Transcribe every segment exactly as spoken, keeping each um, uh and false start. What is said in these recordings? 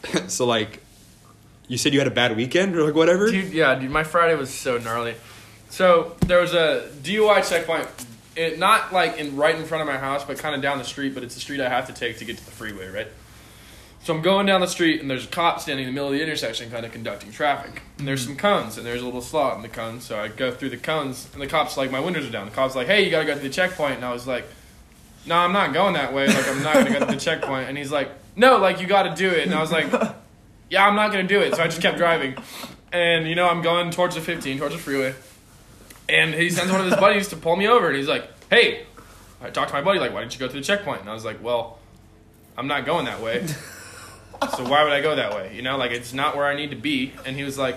So, like, you said you had a bad weekend or, like, whatever? Dude, yeah, dude, my Friday was so gnarly. So, there was a D U I checkpoint, it, not, like, in right in front of my house, but kind of down the street, but it's the street I have to take to get to the freeway, right? So, I'm going down the street, and there's a cop standing in the middle of the intersection kind of conducting traffic. And there's some cones, and there's a little slot in the cones, so I go through the cones, and the cop's like, my windows are down. The cop's like, hey, you gotta go to the checkpoint, and I was like, no, I'm not going that way, like, I'm not gonna go to the checkpoint. And he's like, no, like, you gotta do it. And I was like, yeah, I'm not gonna do it. So I just kept driving. And, you know, I'm going towards the fifteen, towards the freeway. And he sends one of his buddies to pull me over, and he's like, hey, I talked to my buddy, like, why didn't you go to the checkpoint? And I was like, well, I'm not going that way. So why would I go that way? You know, like, it's not where I need to be. And he was like,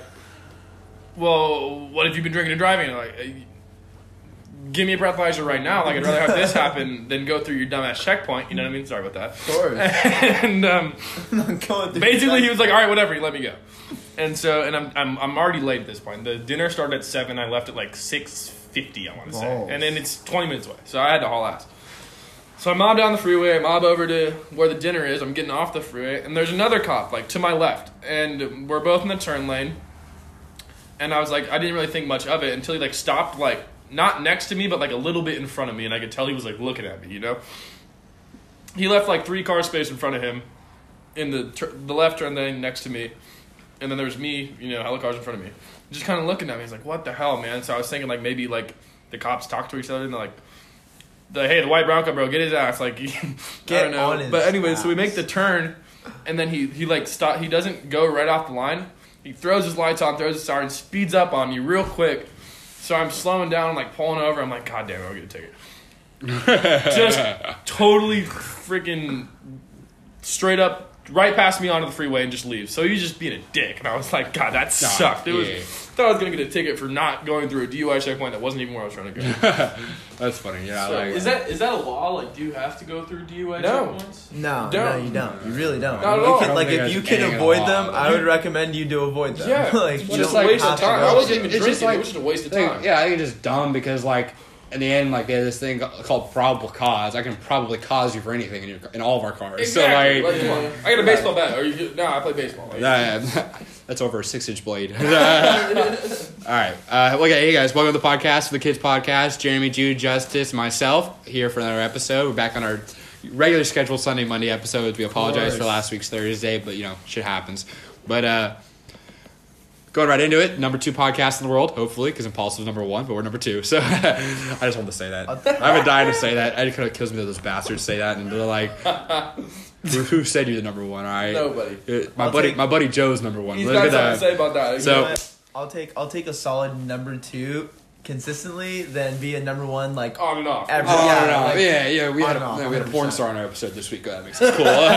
well, what have you been drinking and driving? And I'm like, give me a breathalyzer right now. Like, I'd rather have this happen than go through your dumbass checkpoint. You know what I mean? Sorry about that. Of course. And um, going basically, he was like, all right, whatever. He let me go. And so, and I'm I'm I'm already late at this point. The dinner started at seven. I left at like six fifty, I want to say. Balls. And then it's twenty minutes away. So I had to haul ass. So I mob down the freeway. I mob over to where the dinner is. I'm getting off the freeway. And there's another cop, like, to my left. And we're both in the turn lane. And I was like, I didn't really think much of it until he, like, stopped, like, not next to me, but, like, a little bit in front of me. And I could tell he was, like, looking at me, you know? He left, like, three car space in front of him in the tur- the left turn lane next to me. And then there was me, you know, hella cars in front of me. Just kind of looking at me. He's like, what the hell, man? So I was thinking, like, maybe, like, the cops talk to each other and they're like, the, hey, the white Bronco, bro, get his ass. Like, I don't know. on his But anyway, ass. so we make the turn, and then he, he like, stop. He doesn't go right off the line. He throws his lights on, throws his siren, speeds up on me real quick. So I'm slowing down, like, pulling over. I'm like, God damn it, I'll get a ticket. Just totally freaking straight up, right past me onto the freeway and just leaves. So he's just being a dick. And I was like, God, that sucked. It was, yeah. I thought I was going to get a ticket for not going through a D U I checkpoint that wasn't even where I was trying to go. That's funny, yeah. So, like, Is that is that a law? Like, do you have to go through D U I No. checkpoints? No, Don't. no, you don't. You really don't. Not at You all. can- I don't like, think if you there's can any avoid law. them, I would recommend you to avoid them. Yeah, like, it's you just don't a waste have of to time. go. I wasn't even It's just drinking. like- it was just a waste of I think- time. yeah, I think it's just dumb because, like, in the end, like, they have this thing called probable cause. I can probably cause you for anything in, your, in all of our cars. Exactly. So, like, Like, come on. I got a baseball bat. Or you, no, I play baseball. Like, Nah, that's over a six-inch blade. All right. Uh, okay, hey, guys. Welcome to the podcast, the Kids Podcast. Jeremy, Jude, Justice, myself, here for another episode. We're back on our regular scheduled Sunday, Monday episodes. We apologize for last week's Thursday, but, you know, shit happens. But, uh... going right into it, number two podcast in the world, hopefully, because Impulse is number one, but we're number two. So I just wanted to say that. I've been dying to say that. It kind of kills me that those bastards say that, and they're like, who, who said you're the number one? All right, Nobody. Uh, My I'll buddy, take- my buddy Joe's number one. He's Look got at something that. to say about that. So- You know what? I'll take I'll take a solid number two consistently, then be a number one like On and off. Every- Oh, Yeah, no, no, like, yeah, yeah. We on had, and a, off, no, we had a one porn hundred percent. star on our episode this week. That makes us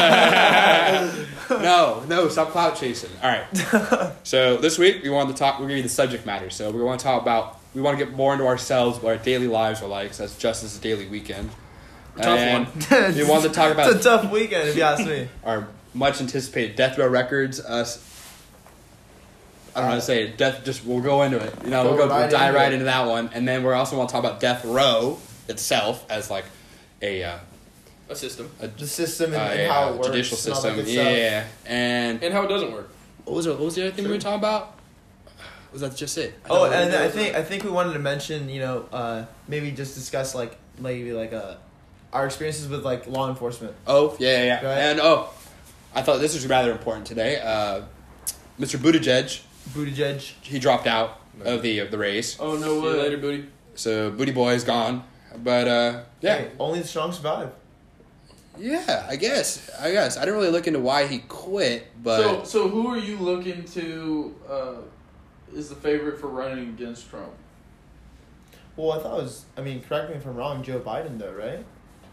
cool. no, no, stop clout chasing. All right. So this week we wanted to talk. We're gonna give you the subject matter. So we want to talk about. We want to get more into ourselves, what our daily lives are like. So that's Justice's daily weekend. Tough And one. We wanted to talk about It's a tough weekend if you ask me. our much anticipated Death Row Records. Us. I don't know how to say it. Death. Just we'll go into it. You know, Go we'll go right we'll dive into right it. into that one, and then we're also want to talk about Death Row itself as like a. Uh, A system. a The system and, uh, and yeah, how it works. judicial and all that system, good stuff. yeah, and And how it doesn't work. what was it, what was the other thing we were talking about? Was that just it? Oh, know, and it I was- think I think we wanted to mention, you know, uh, maybe just discuss like maybe like uh, our experiences with like law enforcement. Oh, yeah, yeah, yeah. Right. And oh, I thought this was rather important today. Uh, Mister Buttigieg, Buttigieg. he dropped out of the of the race, Oh See no you way! later, booty. so Booty Boy is gone. But uh, yeah, Hey, only the strong survive. yeah, I guess, I guess I didn't really look into why he quit, but So so who are you looking to? Uh, is the favorite for running against Trump? Well, I thought it was. I mean, correct me if I'm wrong. Joe Biden, though, right?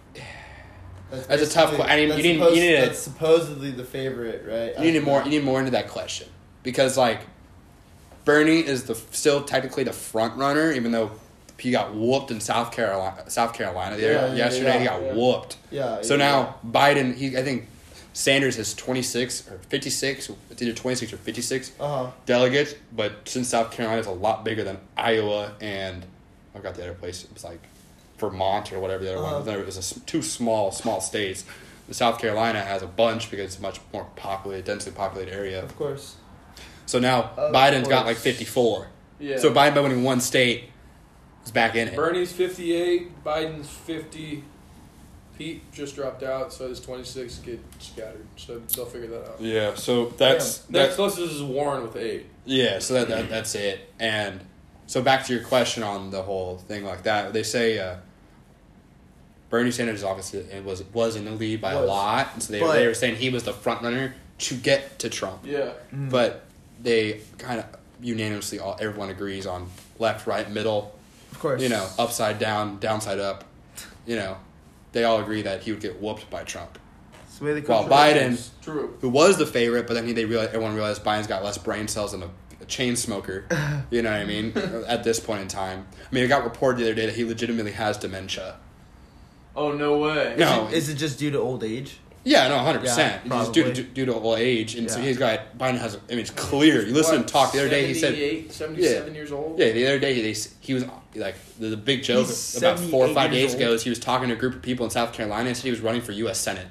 That's a tough basically- que- I mean, that's you need- you supposed- need a- That's supposedly the favorite, right? you need more. You need more into that question because like Bernie is the still technically the front runner, even though he got whooped in South Carolina. South Carolina the Yeah, other- yeah, yesterday, yeah, he got yeah. whooped. Yeah. So yeah, now Biden, he I think Sanders has twenty-six or fifty-six. It's either twenty-six or fifty-six Uh huh. delegates, but since South Carolina is a lot bigger than Iowa and I forgot the other place. It was like Vermont or whatever the other Uh-huh. one. There was a s two small small states. South Carolina has a bunch because it's a much more populated, densely populated area. Of course. So now Of Biden's got course. like fifty-four. Yeah. So Biden by winning one state is back in it. Bernie's fifty-eight, Biden's fifty. Pete just dropped out, so his twenty-six get scattered. So they'll figure that out. Yeah, so that's Damn. Next that, closest is Warren with eight. yeah, so that, that that's it. And so back to your question on the whole thing like that, they say uh, Bernie Sanders obviously it was was in the lead by a Was. lot, and so they But- they were saying he was the front runner to get to Trump. Yeah. Mm. But they kind of unanimously all everyone agrees on left, right, middle, Of course. you know, upside down, downside up. You know, they all agree that he would get whooped by Trump. It's the way they While control Biden, things. True. who was the favorite, but then he, they realized everyone realized Biden's got less brain cells than a, a chain smoker. You know what I mean? At this point in time, I mean, it got reported the other day that he legitimately has dementia. Oh no way. No. Is it just due to old age? Yeah, no, hundred percent. Yeah, He's due, probably. due, due to old age, and so Yeah. he's got Biden has. I mean, it's clear. You listen to him talk the other day. He said, seventy-eight, seventy-seven years old. yeah, the other day they, he was like the, the big joke He's about four or five seventy-eight years days ago old. is he was talking to a group of people in South Carolina and said he was running for U S Senate.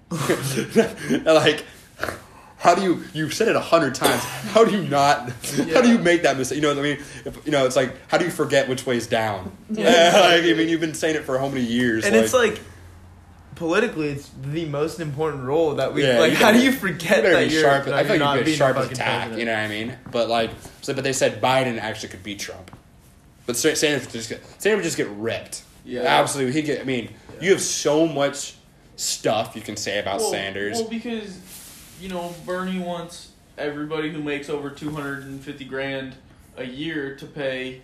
Like, how do you you said it a hundred times? How do you not? How do you make that mistake? You know what I mean? If, you know, it's like how do you forget which way's down? Yeah. Like, I mean, you've been saying it for how many years? And like, it's like, politically, it's the most important role that we Yeah, like. you How gotta- do you forget better that be you're? sharp. that I feel you're not like you'd be being sharp a as fucking tack. president? You know what I mean? But like, so but they said Biden actually could beat Trump, but Sa- Sanders would just get Sanders would just get ripped. Yeah. Absolutely. He get. I mean, you have so much stuff you can say about well, Sanders. Well, because you know Bernie wants everybody who makes over two hundred and fifty grand a year to pay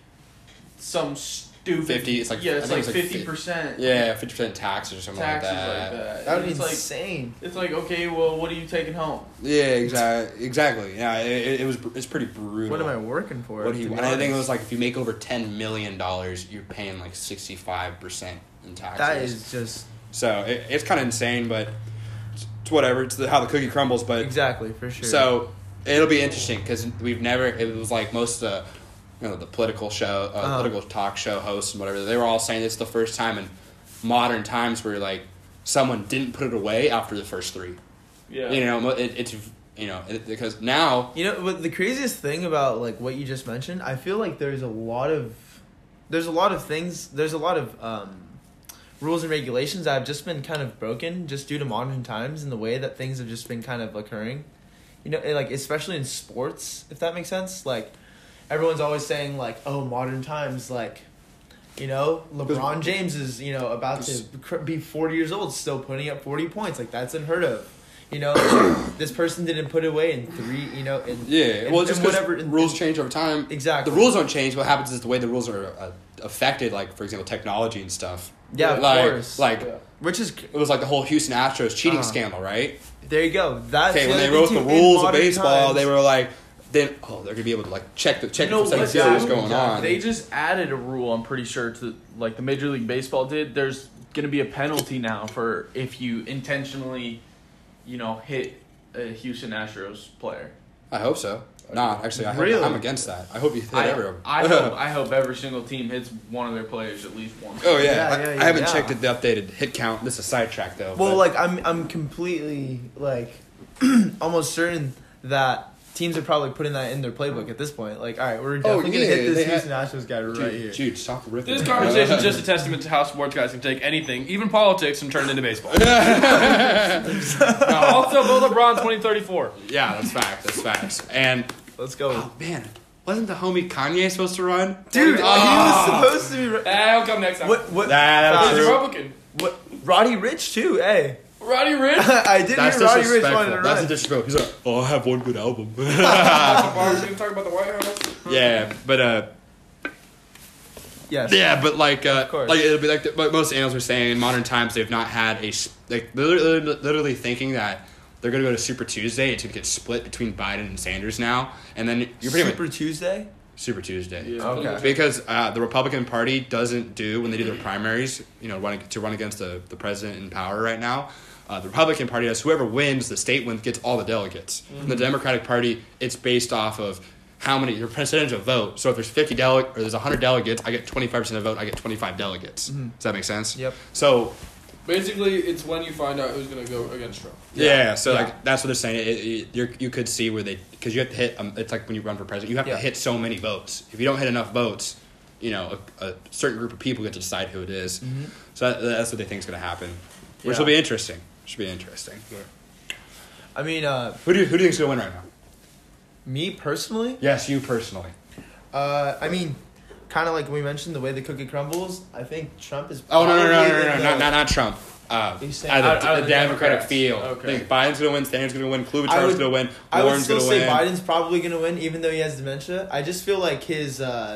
some stupid fifty. It's like yeah, I it's think like it's like fifty percent yeah, fifty percent taxes or something taxes like that. like that. That would And be it's like insane. it's like okay, well, what are you taking home? Yeah, exactly. Exactly. Yeah, it, it was. It's pretty brutal. What am I working for? What he? to be And I think it honest? was like if you make over ten million dollars, you're paying like sixty five percent in taxes. That is just So it, it's kind of insane, but it's, it's whatever. It's the, how the cookie crumbles. But exactly for sure. so it'll be interesting because we've never. It was like most of the, you know, the political show, uh, Uh-huh. political talk show hosts and whatever. They were all saying this is the first time in modern times where like someone didn't put it away after the first three. Yeah, You know, it, it's you know it, because now You know, but the craziest thing about like what you just mentioned, I feel like there's a lot of, there's a lot of things, there's a lot of um, rules and regulations that have just been kind of broken just due to modern times and the way that things have just been kind of occurring. You know, and, like especially in sports, if that makes sense. Like everyone's always saying like, oh, modern times, like, you know, LeBron James is you know about to cr- be forty years old, still putting up forty points. Like that's unheard of. You know, this person didn't put it away in three. You know, in yeah, and- well, just and because whatever in- rules change over time. Exactly. The rules don't change. What happens is the way the rules are uh, affected, like for example, technology and stuff. Yeah, of like, course. Like Yeah. Which is it was like the whole Houston Astros cheating Uh-huh. scandal, right? there. You go. That's Okay, the when they other wrote thing, the too. In rules of modern baseball, times- they were like, then oh, they're gonna be able to like check the check You know the what, see what's though? going on. They just added a rule, I'm pretty sure, to like the Major League Baseball did. There's going to be a penalty now for if you intentionally, you know, hit a Houston Astros player. I hope so. Nah, actually, I hope, Really? I'm against that. I hope you hit I, everyone. I hope I hope every single team hits one of their players at least once. Oh yeah, Yeah, I, yeah, I haven't yeah. checked the updated hit count. This is a sidetrack though. Well, but- like I'm, I'm completely like almost certain that teams are probably putting that in their playbook at this point. Like, all right, we're definitely yeah, gonna hit they this had- Houston Astros guy right dude, here. dude, stop ripping. This conversation is just a testament to how sports guys can take anything, even politics, and turn it into baseball. Also, Bill LeBron twenty thirty-four. Yeah, that's facts. That's facts. And Let's go, oh man, wasn't the homie Kanye supposed to run? dude. Oh. He was supposed to be. Ra- That'll come next time. what? What? Nah, that was uh, He's true. Republican. what? Roddy Rich too. Hey, Roddy Rich. I did That's hear Roddy Rich disrespectful. wanted to That's run. disrespectful. He's like, oh, I have one good album. Bars, you can talk about the White House. yeah, but uh, Yes. yeah, but like, uh, Of course. like it'll be like the, but most analysts were saying in modern times they've not had a s- like literally, literally thinking that they're gonna go to Super Tuesday. It's gonna get split between Biden and Sanders now, and then you're pretty Super much Tuesday. Super Tuesday. Yeah. Okay. Because uh, the Republican Party doesn't do when they do their primaries, you know, running to run against the, the president in power right now. Uh, the Republican Party does whoever wins the state wins gets all the delegates. Mm-hmm. And the Democratic Party, it's based off of how many your percentage of vote. So if there's fifty dele- or there's one hundred delegates, I get twenty-five percent of vote. I get twenty-five delegates. Mhm. Does that make sense? Yep. So Basically, it's when you find out who's going to go against Trump. Yeah, so Yeah. like that's what they're saying. It, it, you're, you could see where they because you have to hit. Um, it's like when you run for president, you have Yeah. to hit so many votes. If you don't hit enough votes, you know a, a certain group of people get to decide who it is. Mhm. So that, that's what they think is going to happen, which Yeah. will be interesting. Should be interesting. I mean, uh, Who do you, who do you think's going to win right now? me personally, Yes, you personally. uh, I mean, kind of like we mentioned, the way the cookie crumbles. I think Trump is. Oh no no no no probably no, in no, the- not, not not Trump. Uh, Are you saying- out of Out- the, out of the the Democratic Democrats. field. Okay. I think Biden's going to win. Stan's going to win. I Klobuchar's would- going to win. I would Warren's still going to say win. Biden's probably going to win, even though he has dementia. I just feel like his, uh,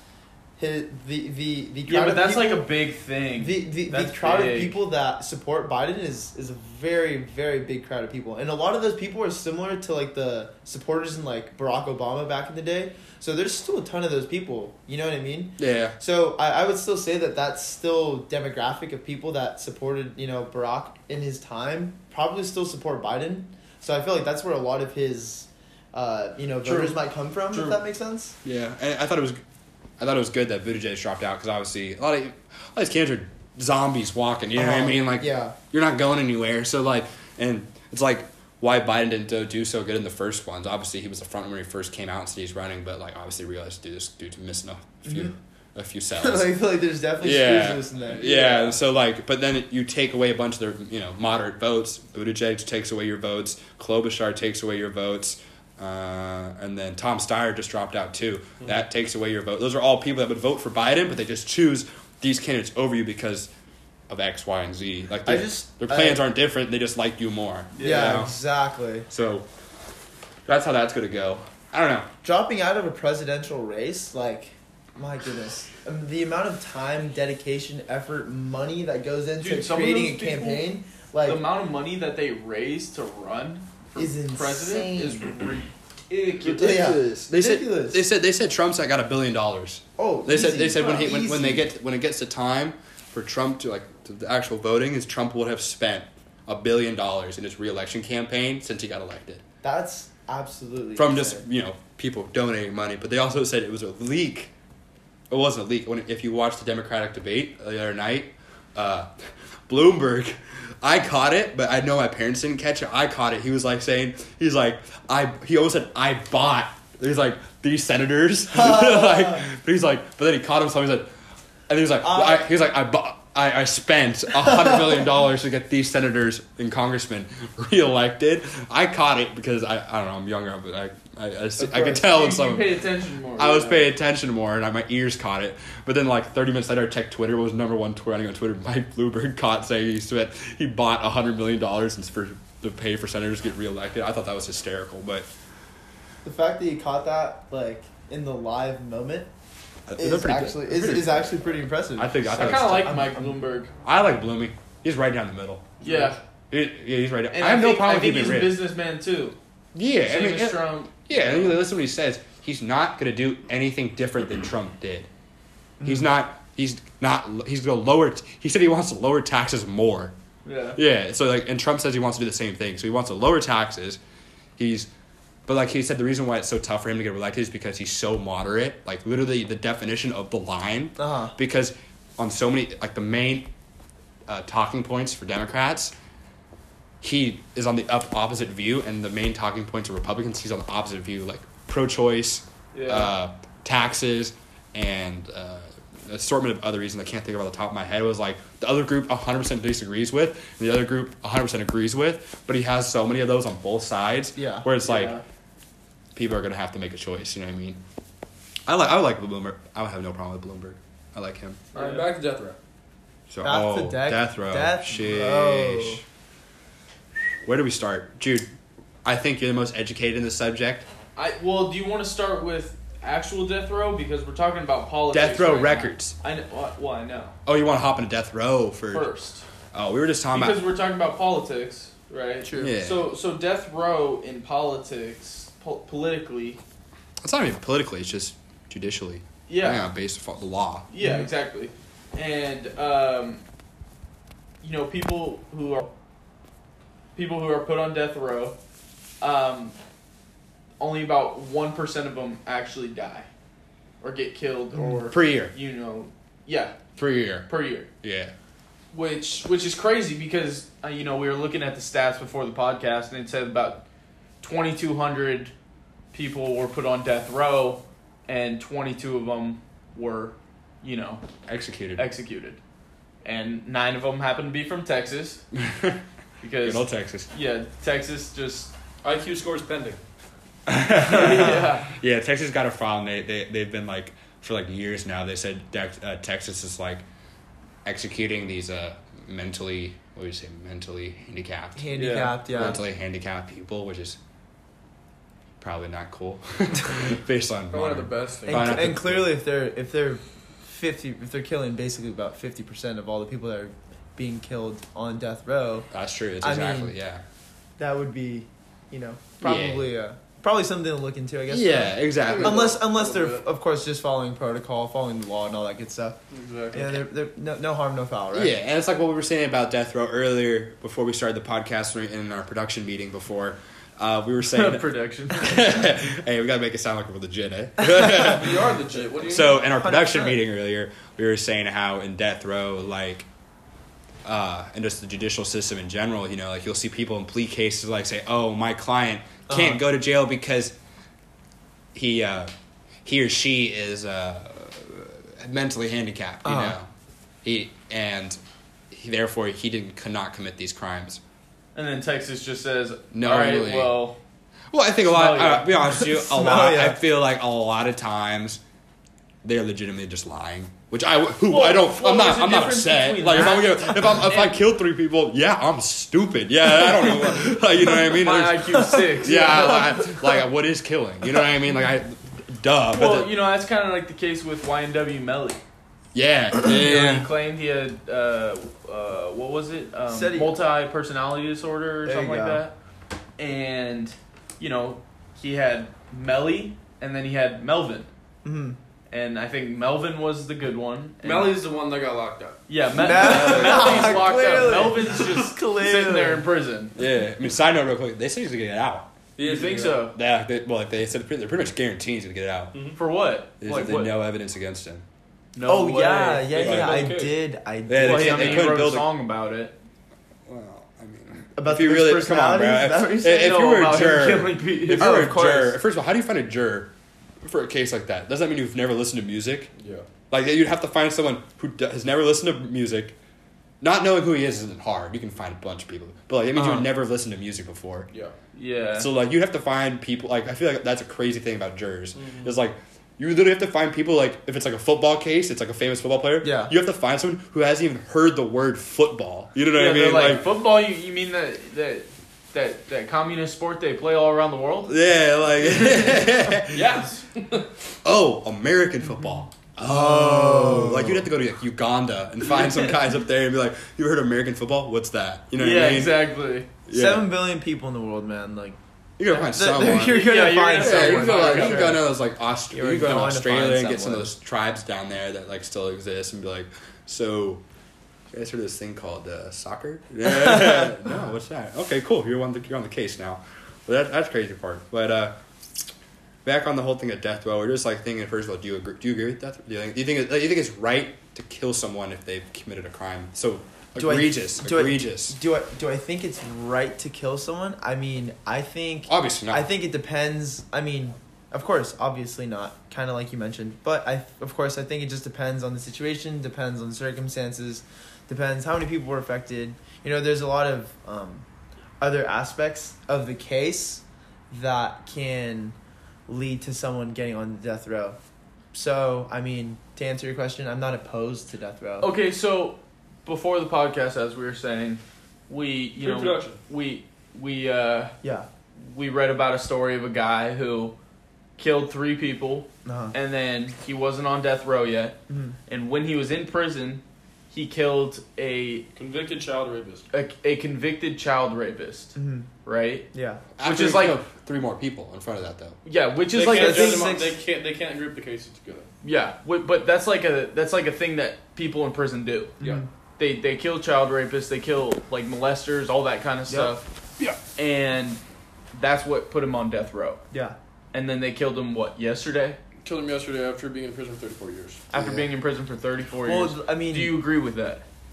his the the the crowd Yeah, but of that's people, like a big thing. the the, the that's crowd big. of people that support Biden is is a very very big crowd of people, and a lot of those people are similar to like the supporters in like Barack Obama back in the day. So there's still a ton of those people. You know what I mean? Yeah. So I, I would still say that that's still demographic of people that supported, you know, Barack in his time, probably still support Biden. So I feel like that's where a lot of his, uh, you know, True. voters might come from, True. if that makes sense. Yeah, and I thought it was, I thought it was good that Buttigieg dropped out because obviously a lot of, a lot of these candidates are zombies walking. You know what I Uh-huh. mean? Like, Yeah. you're not going anywhere. So like, and it's like why Biden didn't do, do so good in the first ones. Obviously, he was the front when he first came out and said he's running, but like obviously realized due to due to missing a few Mhm. a few I cells. feel like there's definitely yeah, screws loose in there. yeah. So like, but then you take away a bunch of their you know moderate votes. Buttigieg takes away your votes. Klobuchar takes away your votes. Uh, and then Tom Steyer just dropped out too. Mm-hmm. That takes away your vote. Those are all people that would vote for Biden, but they just choose these candidates over you because of X, Y, and Z. Like I their- just- their plans I- aren't different. They just like you more. Yeah, you know? exactly. So that's how that's gonna go. I don't know. Dropping out of a presidential race, like, my goodness. Um, the amount of time, dedication, effort, money that goes into Dude, some of creating a those people- campaign, like, the amount of money that they raise to run for Is president is insane. ridiculous. Yeah. They said Ridiculous. they said they said Trump's got a billion dollars. oh, They said easy. they said when he when, when they Easy. get when it gets to time for Trump to like to the actual voting is Trump would have spent a billion dollars in his reelection campaign since he got elected That's absolutely from just insane. you know people donating money. But they also said it was a leak. It wasn't a leak. When if you watched the Democratic debate the other night, uh, Bloomberg. I caught it, but I know my parents didn't catch it. I caught it. He was like saying, he's like, I. He always said, I bought. He's like these senators, like, but he's like, but then he caught himself. He said, and he was like, Uh, I, he was like, I bought. I, I spent a hundred million dollars to get these senators and congressmen reelected. I caught it because I, I don't know, I'm younger, but I, I, I, see- I could course. tell You, in you some. pay attention more. I was yeah. paying attention more, and I, my ears caught it. But then, like thirty minutes later, I checked Twitter. What was number one trending on Twitter? Mike Bloomberg caught saying he spent he bought a hundred million dollars for to pay for senators to get reelected. I thought that was hysterical, but The fact that you caught that, like, in the live moment they're is pretty good. actually They're is, pretty is actually pretty impressive. I think I, I thought it kind of was- like Mike Bloomberg. I like Bloomy. He's right down the middle. Yeah, He, yeah, he's right. Down. and I have no think, problem I with think keeping he's it a rich. businessman too. Yeah, I Same mean, as yeah, Trump. yeah. And listen to what he says. He's not going to do anything different than Trump did. Mm-hmm. He's not. He's not. He's going to lower. He said he wants to lower taxes more. Yeah. Yeah, so like, and Trump says he wants to do the same thing. So he wants to lower taxes. He's, but like he said, the reason why it's so tough for him to get elected is because he's so moderate. Like literally, the definition of the line. Uh-huh. Because on so many, like the main uh, talking points for Democrats, he is on the up opposite view, and the main talking points of Republicans, he's on the opposite view, like pro-choice, Yeah. uh, taxes, and uh, an assortment of other reasons I can't think of off the top of my head. It was like the other group one hundred percent disagrees with, and the other group one hundred percent agrees with, but he has so many of those on both sides, Yeah. where it's like Yeah. people are gonna have to make a choice. You know what I mean? I like I like Bloomberg. I would have no problem with Bloomberg. I like him. All right, back to death row. So Back oh, to deck- death row. death Sheesh. row. Where do we start, Jude? I think you're the most educated in the subject. I well, do you want to start with actual death row because we're talking about politics? Death row right now. records. I know. Well, well, I know. Oh, you want to hop into death row for? First, Oh, we were just talking because about. we're talking about politics, right? True. Yeah. So, so death row in politics, po- politically, It's not even politically. It's just judicially. yeah, based off the law. yeah, exactly. And um, you know, people who are people who are put on death row, um, only about one percent of them actually die or get killed or Per year. you know, yeah, Per year. per year. Yeah. which which is crazy because uh, you know we were looking at the stats before the podcast and it said about twenty-two hundred people were put on death row and twenty-two of them were, you know, Executed. executed, and nine of them happened to be from Texas because Good old Texas. yeah, Texas just I Q scores pending. yeah. Yeah, Texas got a file, and they, they, they've been, like, for, like, years now, they said Dex, uh, Texas is, like, executing these uh, mentally, what do you say, mentally handicapped? Handicapped, yeah. Mentally handicapped people, which is probably not cool, based on Probably one of the modern- best things. And, Fine, and clearly, if they're if they're fifty, if they're killing basically about fifty percent of all the people that are being killed on death row, That's true. It's I exactly, mean, yeah. that would be, you know, probably uh, probably something to look into. I guess. Yeah, exactly. Unless unless they're Little bit. of course just following protocol, following the law, and all that good stuff. Exactly. Yeah, they're, they're no, no harm, no foul, right? Yeah, and it's like what we were saying about death row earlier before we started the podcast in our production meeting before. Uh, we were saying, production. hey, we gotta make it sound like we're legit, eh? We are legit. What do you So in our production one hundred percent. meeting earlier, we were saying how in death row, like, uh, and just the judicial system in general, you know, like you'll see people in plea cases like say, "Oh, my client can't Uh-huh. go to jail because he, uh, he or she is uh, mentally handicapped." You Uh-huh. know, he and he, therefore he didn't cannot commit these crimes. And then Texas just says, No, all right, really. well, Well, I think a lot. Smell ya. Uh, to be honest with you, a Smell lot. ya. I feel like a lot of times they're legitimately just lying. Which I who Well, I don't. well, I'm not. there's a I'm not difference upset. between Like if I'm that gonna, if I'm if I and- killed three people, yeah, I'm stupid. Yeah, I don't know. Like, you know what I mean? my There's- I Q six. yeah, like, like what is killing? You know what I mean? Like I, duh. But Well, the- you know, that's kind of like the case with Y N W Melly. yeah, You know, he yeah. claimed he had, uh, uh, what was it? Um, Said he- multi-personality disorder or There something you like go. that. And, you know, he had Melly, and then he had Melvin. Mm-hmm. And I think Melvin was the good one. And Melly's the one that got locked up. Yeah, Me- Mel- Melly's locked Clearly. up. Melvin's just Clearly. sitting there in prison. Yeah. I mean, side note, real quick. They said he's gonna get out. You think so? Yeah. They, well, they said they're pretty much guaranteed he's gonna get out. For what? There's Like like, what? no evidence against him. No Oh way. yeah, yeah, They yeah. I couldn't build a case. did. I Yeah, did. they Well, can't- I mean, they he couldn't wrote build a a- song about it. Well, I mean, About if you the really mixed come on, bro. personalities? Is that If, what you're if, saying? if No, you were a about him juror, killing people. if Oh, you were of a course. juror, first of all, how do you find a juror for a case like that? Does that mean you've never listened to music? Yeah. Like you'd have to find someone who d- has never listened to music. Not knowing who he is isn't hard. You can find a bunch of people, but like it means Uh-huh. you would never have listened to music before. Yeah. Yeah. So like you have to find people. Like I feel like that's a crazy thing about jurors. It's like you literally have to find people. Like if it's like a football case, it's like a famous football player. Yeah. You have to find someone who hasn't even heard the word football. You know what yeah, I they're mean? like, football. You, you mean that that that that communist sport they play all around the world? yeah, like Yes. oh, American football. Oh, like you'd have to go to like, Uganda and find some guys up there and be like, "You heard of American football? What's that?" You know what yeah, I mean? exactly. Yeah. Seven billion people in the world, man. Like You're gonna find th- th- someone. you're gonna Yeah, you're find gonna- Yeah, you someone. can go, like, for you can sure. go to those like Aust- You're you can go to going to Australia find and get some of someone. those tribes down there that like still exist and be like, so you guys heard of this thing called uh, soccer? Yeah. No, what's that? Okay, cool. You're on the you're on the case now. But that, that's the crazy part. But uh, back on the whole thing of death row, we're just like thinking. First of all, do you agree? Do you agree with that? Do you think? Do you think? It, do you think it's right to kill someone if they've committed a crime? So Do I- egregious, do I- egregious. Do I do I think it's right to kill someone? I mean, I think Obviously not. I think it depends. I mean, of course, obviously not. Kind of like you mentioned, but I of course I think it just depends on the situation, depends on the circumstances, depends how many people were affected. You know, there's a lot of um, other aspects of the case that can lead to someone getting on death row. So, I mean, to answer your question, I'm not opposed to death row. Okay, so before the podcast, as we were saying, we you know Pre-production. we we uh, Yeah. we read about a story of a guy who killed three people, Uh-huh. and then he wasn't on death row yet. Mhm. And when he was in prison, he killed a Convicted child rapist. a, a convicted child rapist, Mhm. right? Yeah. After which is you like- kill three more people in front of that though. Yeah, which is They like can't a judge thing. them on- six- they can't. They can't group the cases together. Yeah, wi- but that's like a that's like a thing that people in prison do. Yeah. Mhm. They they kill child rapists, they kill like molesters, all that kind of Yep. stuff. Yeah. And that's what put him on death row. Yeah. And then they killed him what yesterday Killed him yesterday after being in prison for thirty-four years. after Yeah. being in prison for thirty-four Well, years. I mean, Do you agree with that?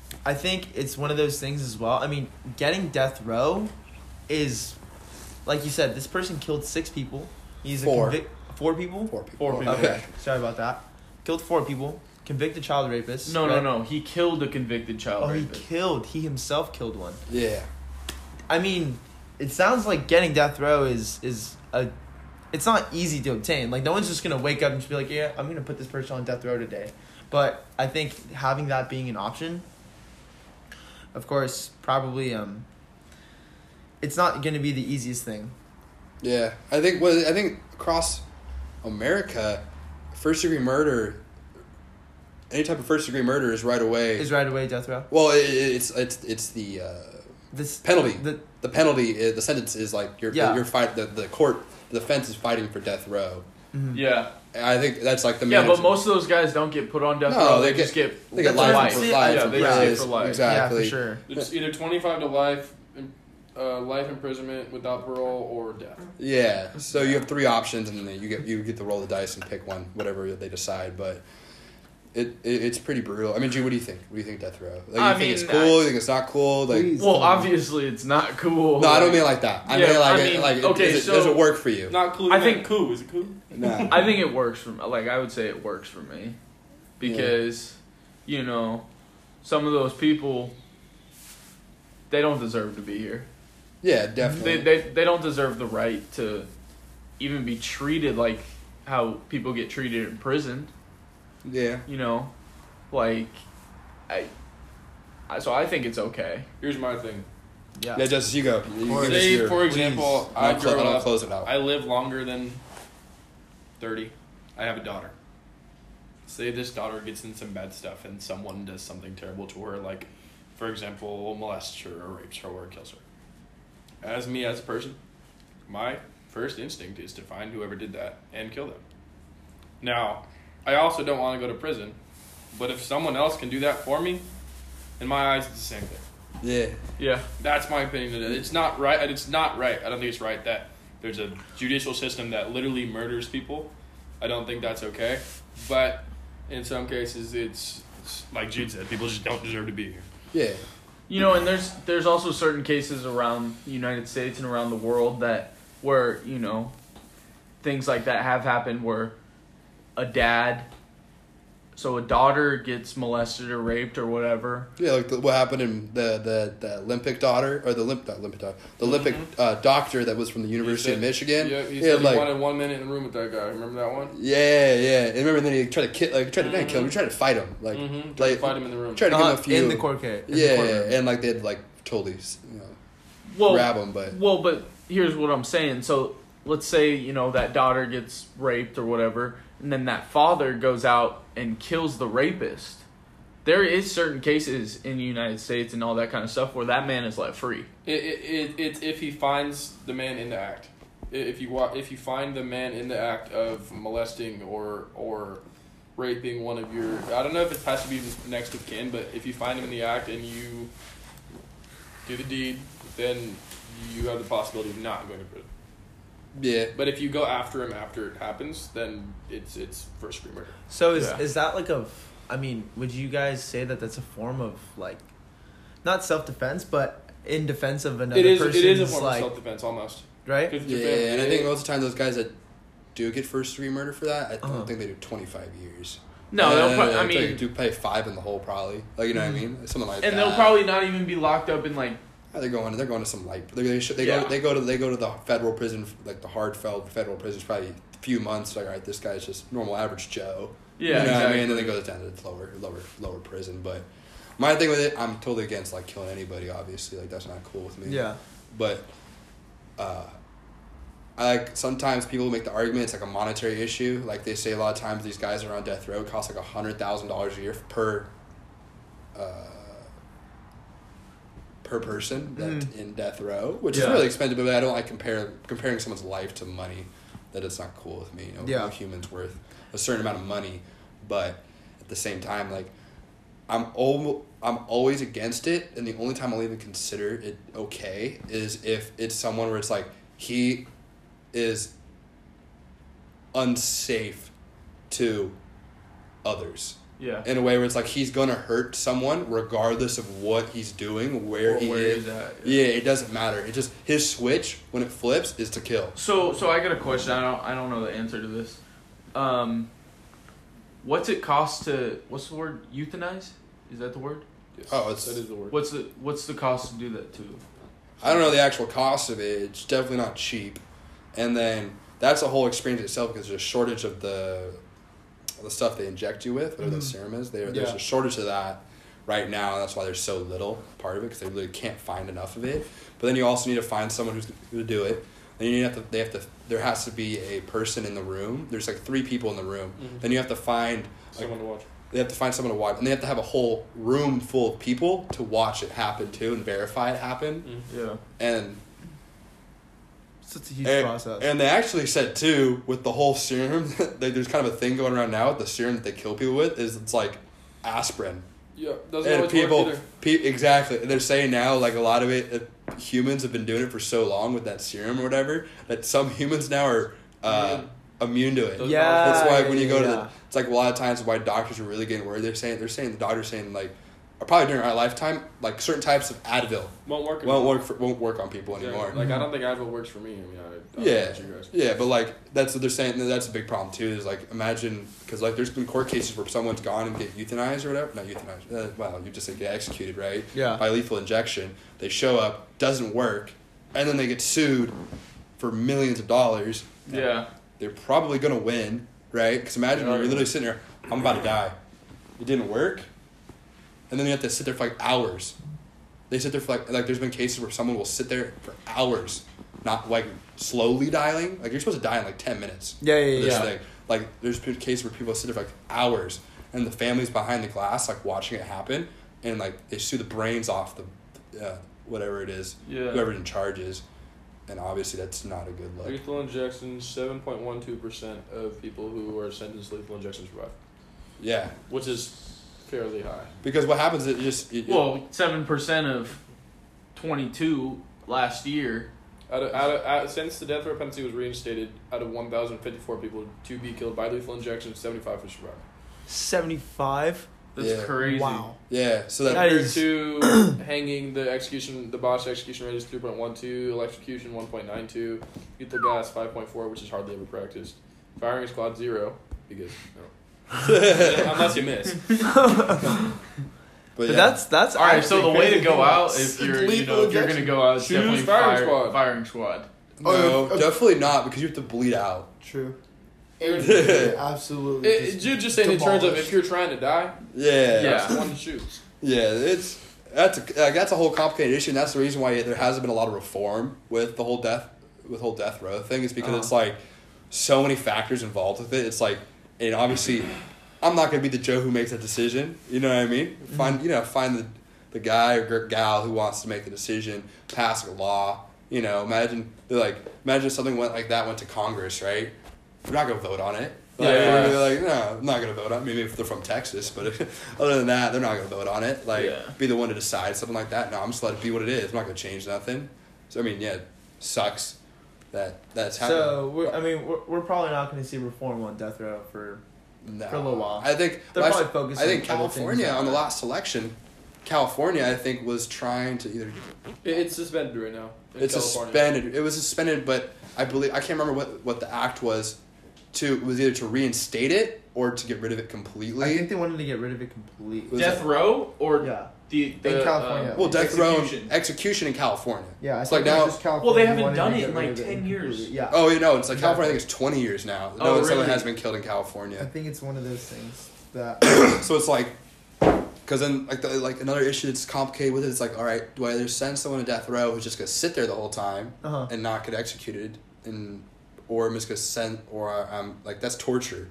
I think it's one of those things as well. I mean, getting death row is, like you said, this person killed six people. He's Four. a convic- four people. Four people. Four people. Okay, sorry about that. Killed four people. Convicted child rapist. No, no, right? no. He killed a convicted child Oh, he rapist. killed. He himself killed one. Yeah. I mean, it sounds like getting death row is is a. It's not easy to obtain. Like, no one's just gonna wake up and just be like, yeah, I'm gonna put this person on death row today. But I think having that being an option, of course, probably um. It's not gonna be the easiest thing. Yeah. I think what I think across America, first degree murder. Any type of first degree murder is right away. Is right away death row. Well, it, it's it's it's the uh, This penalty. The, The penalty, is, the sentence is like you're Yeah. you're fight the, the court the defense is fighting for death row. mhm. Yeah. And I think that's like the Yeah, main. but most of those guys don't get put on death No, row. they They, just get- get, they get That's life what for I'm life. Yeah, for they just prison. get for life. Exactly. Yeah, for sure. It's either twenty-five to life, uh, life imprisonment without parole, or death. Yeah. So you have three options, and then you get you get to roll the dice and pick one, whatever they decide. But it, it it's pretty brutal. I mean, G, what do you think? What do you think death row? Like, you I think it's mean, cool? I- you think it's not cool? Like, Please. Well, obviously it's not cool. no, I don't mean like that. I Yeah, mean like I mean, like okay, does, it, so- does it work for you? Not cool. I not think- cool. Is it cool? No. I think it works for like I would say it works for me because you know some of those people they don't deserve to be here. Yeah, definitely. They they they don't deserve the right to even be treated like how people get treated in prison. yeah. You know, like I. I so I think it's okay. Here's my thing. Yeah. Yeah, Justice, you go. You Or give us Say, your- for example, please. I I'll clo- grew I'll up. close it out. I live longer than thirty. I have a daughter. Say this daughter gets in some bad stuff and someone does something terrible to her, like, for example, molests her or rapes her or kills her. As me, as a person, my first instinct is to find whoever did that and kill them. Now, I also don't want to go to prison, but if someone else can do that for me, in my eyes, it's the same thing. Yeah. Yeah. That's my opinion. It's not right. It's not right. I don't think it's right that there's a judicial system that literally murders people. I don't think that's okay. But in some cases, it's, it's like Jude said, people just don't deserve to be here. Yeah. You know, and there's there's also certain cases around the United States and around the world that where, you know, things like that have happened where a dad so a daughter gets molested or raped or whatever. Yeah, like the, what happened in the, the, the Olympic daughter, or the Olymp, not Olympic daughter, the Olympic uh, doctor that was from the University He of said- Michigan. Yeah, he He said had, he like, wanted one minute in the room with that guy. Remember that one? yeah, yeah. And remember then he tried to kill, like, tried to not kill him, he tried to fight him. Like, Mm-hmm. Tried like to fight him in the room. tried to give him Uh, a few. in the court case. Yeah, and like they had like totally, you know, Well, grab him, but Well, but here's what I'm saying. So let's say, you know, that daughter gets raped or whatever, and then that father goes out and kills the rapist. There is certain cases in the United States and all that kind of stuff where that man is let free. It, it, it, it's if he finds the man in the act. I- If you wa- if you find the man in the act of molesting or or raping one of your, I don't know if it has to be next of kin, but if you find him in the act and you do the deed, then you have the possibility of not going to prison. yeah, But if you go after him after it happens, then it's it's first degree murder. So is Yeah. is that like a? I mean, would you guys say that that's a form of like, not self defense, but in defense of another It is person's it is a form like, of self defense almost. right? 'Cause it's your yeah. family. And I think most of the time those guys that do get first degree murder for that, I don't Uh-huh. think they do twenty five years. No, Uh, they'll pro- I they mean, do pay five in the hole probably. Like you know what I mean, something like that. and they'll probably not even be locked up in like Yeah, they're going. They're going to some light. They they, should, they Yeah. go. They go to. They go to the federal prison, like the hard federal federal prison. Probably a few months. Like, all right, this guy's just normal average Joe. yeah, you know exactly. what I mean? And then they go down to the lower, lower, lower prison. But my thing with it, I'm totally against like killing anybody. Obviously, like that's not cool with me. Yeah. But, uh, I like sometimes people make the argument it's like a monetary issue. Like they say a lot of times these guys are on death row. It costs like a hundred thousand dollars a year per. Uh, per person that's Mm. in death row, which is Yeah. really expensive, but I don't like compare comparing someone's life to money. That it's not cool with me. You know, Yeah. no human's worth a certain amount of money, but at the same time, like I'm al- I'm always against it, and the only time I'll even consider it okay is if it's someone where it's like he is unsafe to others. Yeah. in a way where it's like he's gonna hurt someone regardless of what he's doing, where Or he where is. he's at, Yeah. it doesn't matter. It just his switch when it flips is to kill. So, so I got a question. I don't, I don't know the answer to this. Um, what's it cost to? What's the word? Euthanize? Is that the word? Yes, Oh, it's- that is the word. What's the What's the cost to do that to? I don't know the actual cost of it. It's definitely not cheap, and then that's a whole experience itself because there's a shortage of the the stuff they inject you with, whatever Mhm. the serum is. There, there's Yeah. a shortage of that right now, and that's why there's so little part of it because they really can't find enough of it. But then you also need to find someone who's going to do it. Then you have to. They have to. There has to be a person in the room. There's like three people in the room. Mhm. Then you have to find like, Someone to watch. They have to find someone to watch, and they have to have a whole room full of people to watch it happen too and verify it happen. Mm-hmm. Yeah. And It's a huge and, process. and they actually said too with the whole serum, like, there's kind of a thing going around now with the serum that they kill people with is it's like aspirin. Yeah, doesn't And always people, work either. pe- exactly. They're saying now like a lot of it, uh, humans have been doing it for so long with that serum or whatever that some humans now are uh, Immune. immune to it. Those yeah, That's why when you yeah, go to yeah. the, it's like a lot of times why doctors are really getting worried. They're saying they're saying the doctor's saying like, or probably during our lifetime, like certain types of Advil Won't work. won't work for, won't work on people Yeah, anymore. Like I don't think Advil works for me. I mean, I, I don't Yeah, know about you guys. yeah, but like that's what they're saying. That's a big problem too. Is like imagine because like there's been court cases where someone's gone and get euthanized or whatever. Not euthanized. Uh, well, you just say get executed, right? Yeah. By lethal injection. They show up, doesn't work, and then they get sued for millions of dollars. Yeah. They're probably gonna win, right? Because imagine They are you're gonna literally sitting there. I'm about to die. It didn't work, and then you have to sit there for like hours. They sit there for like like there's been cases where someone will sit there for hours, not like slowly dying. Like you're supposed to die in like ten minutes. Yeah, yeah, for this yeah. thing. Like there's been cases where people sit there for like hours, and the family's behind the glass like watching it happen, and like they sue the brains off the, uh, whatever it is, Yeah. whoever's in charge is, and obviously that's not a good look. Lethal injections, seven point one two percent of people who are sentenced to lethal injections survive, Yeah, which is fairly high. because what happens is it just it, Well, seven percent of twenty-two last year. Out of, out of, out, since the death row penalty was reinstated, out of one thousand fifty-four people to be killed by lethal injection, seventy-five have survived. seventy-five. That's Yeah. crazy. Wow. yeah. So that, That Compared is- to hanging, the execution, the botched execution rate is three point one two, electrocution one point nine two, lethal gas five point four, which is hardly ever practiced. Firing squad zero, because no. Unless you miss. but But yeah. that's that's All right. actually So the way to crazy. go out, if you're you Lethal know if you're injection. gonna go out, it's Choose definitely firing fire, squad. firing squad. no, Oh, uh, definitely not because you have to bleed out. True. Absolutely. It, it, you're just saying in terms of if you're trying to die, Yeah, Yeah. that's the one to shoot. Yeah, it's that's a like, that's a whole complicated issue, and that's the reason why there hasn't been a lot of reform with the whole death with whole death row thing. Is because Uh-huh. it's like so many factors involved with it. It's like, and obviously, I'm not gonna be the Joe who makes that decision. You know what I mean? Find you know find the the guy or gr- gal who wants to make the decision, pass a law. You know, imagine they're like imagine if something went like that went to Congress, right? We're not gonna vote on it. Like, Yeah. they're like, no, I'm not gonna vote on it. Maybe if they're from Texas, but other than that, they're not gonna vote on it. Like, Yeah. be the one to decide something like that. No, I'm just let it be what it is. I'm not gonna change nothing. So I mean, yeah, it sucks that that's happening. So we're, I mean, we're, we're probably not going to see reform on death row for. no. for a little while. I think They're last- probably focusing I think on other things California now. on the last election, California I think was trying to either It, it's suspended right now. in it's California. suspended. It was suspended, but I believe I can't remember what what the act was. To it was either to reinstate it or to get rid of it completely. I think they wanted to get rid of it completely. Was Death it- row or Yeah. the, the In California. uh, well, death row execution. execution in California. Yeah, I It's think like it was now- just California Well, they haven't wanted done to it get in, rid like, of it ten years. completely. Yeah. Oh, you know, it's like Exactly. California. I think it's twenty years now. No, Oh, someone really? has been killed in I California. think it's one of those things that. So it's like, because then like the, like another issue that's complicated with it is like, all right, do I either send someone to death row who's just gonna sit there the whole time Uh-huh. and not get executed, and or I'm just gonna send or um like that's torture.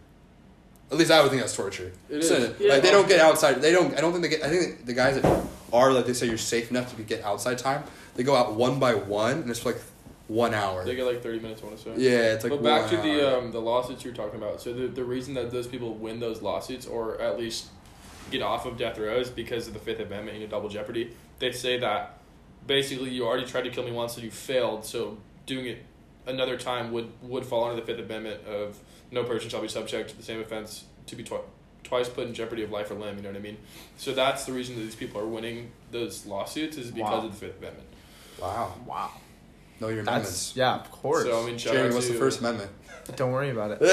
At least I would think that's torture. It So, is. Like they don't get outside. They don't. I don't think they get. I think the guys that are like they say you're safe enough to get outside time. They go out one by one, and it's for like one hour. They get like thirty minutes, I want to say. Yeah, it's like. But back one to the hour. um, the lawsuits you're talking about. So the the reason that those people win those lawsuits, or at least get off of death row, is because of the Fifth Amendment, you know, double jeopardy. They say that basically you already tried to kill me once and you failed, so doing it another time would would fall under the Fifth Amendment of no person shall be subject to the same offense to be twi- twice put in jeopardy of life or limb. You know what I mean? So that's the reason that these people are winning those lawsuits is because Wow. of the Fifth Amendment. Wow. Wow. Know your That's amendments. yeah, of course. So I mean, shout Jeremy, out what's to the First Amendment? Don't worry about it.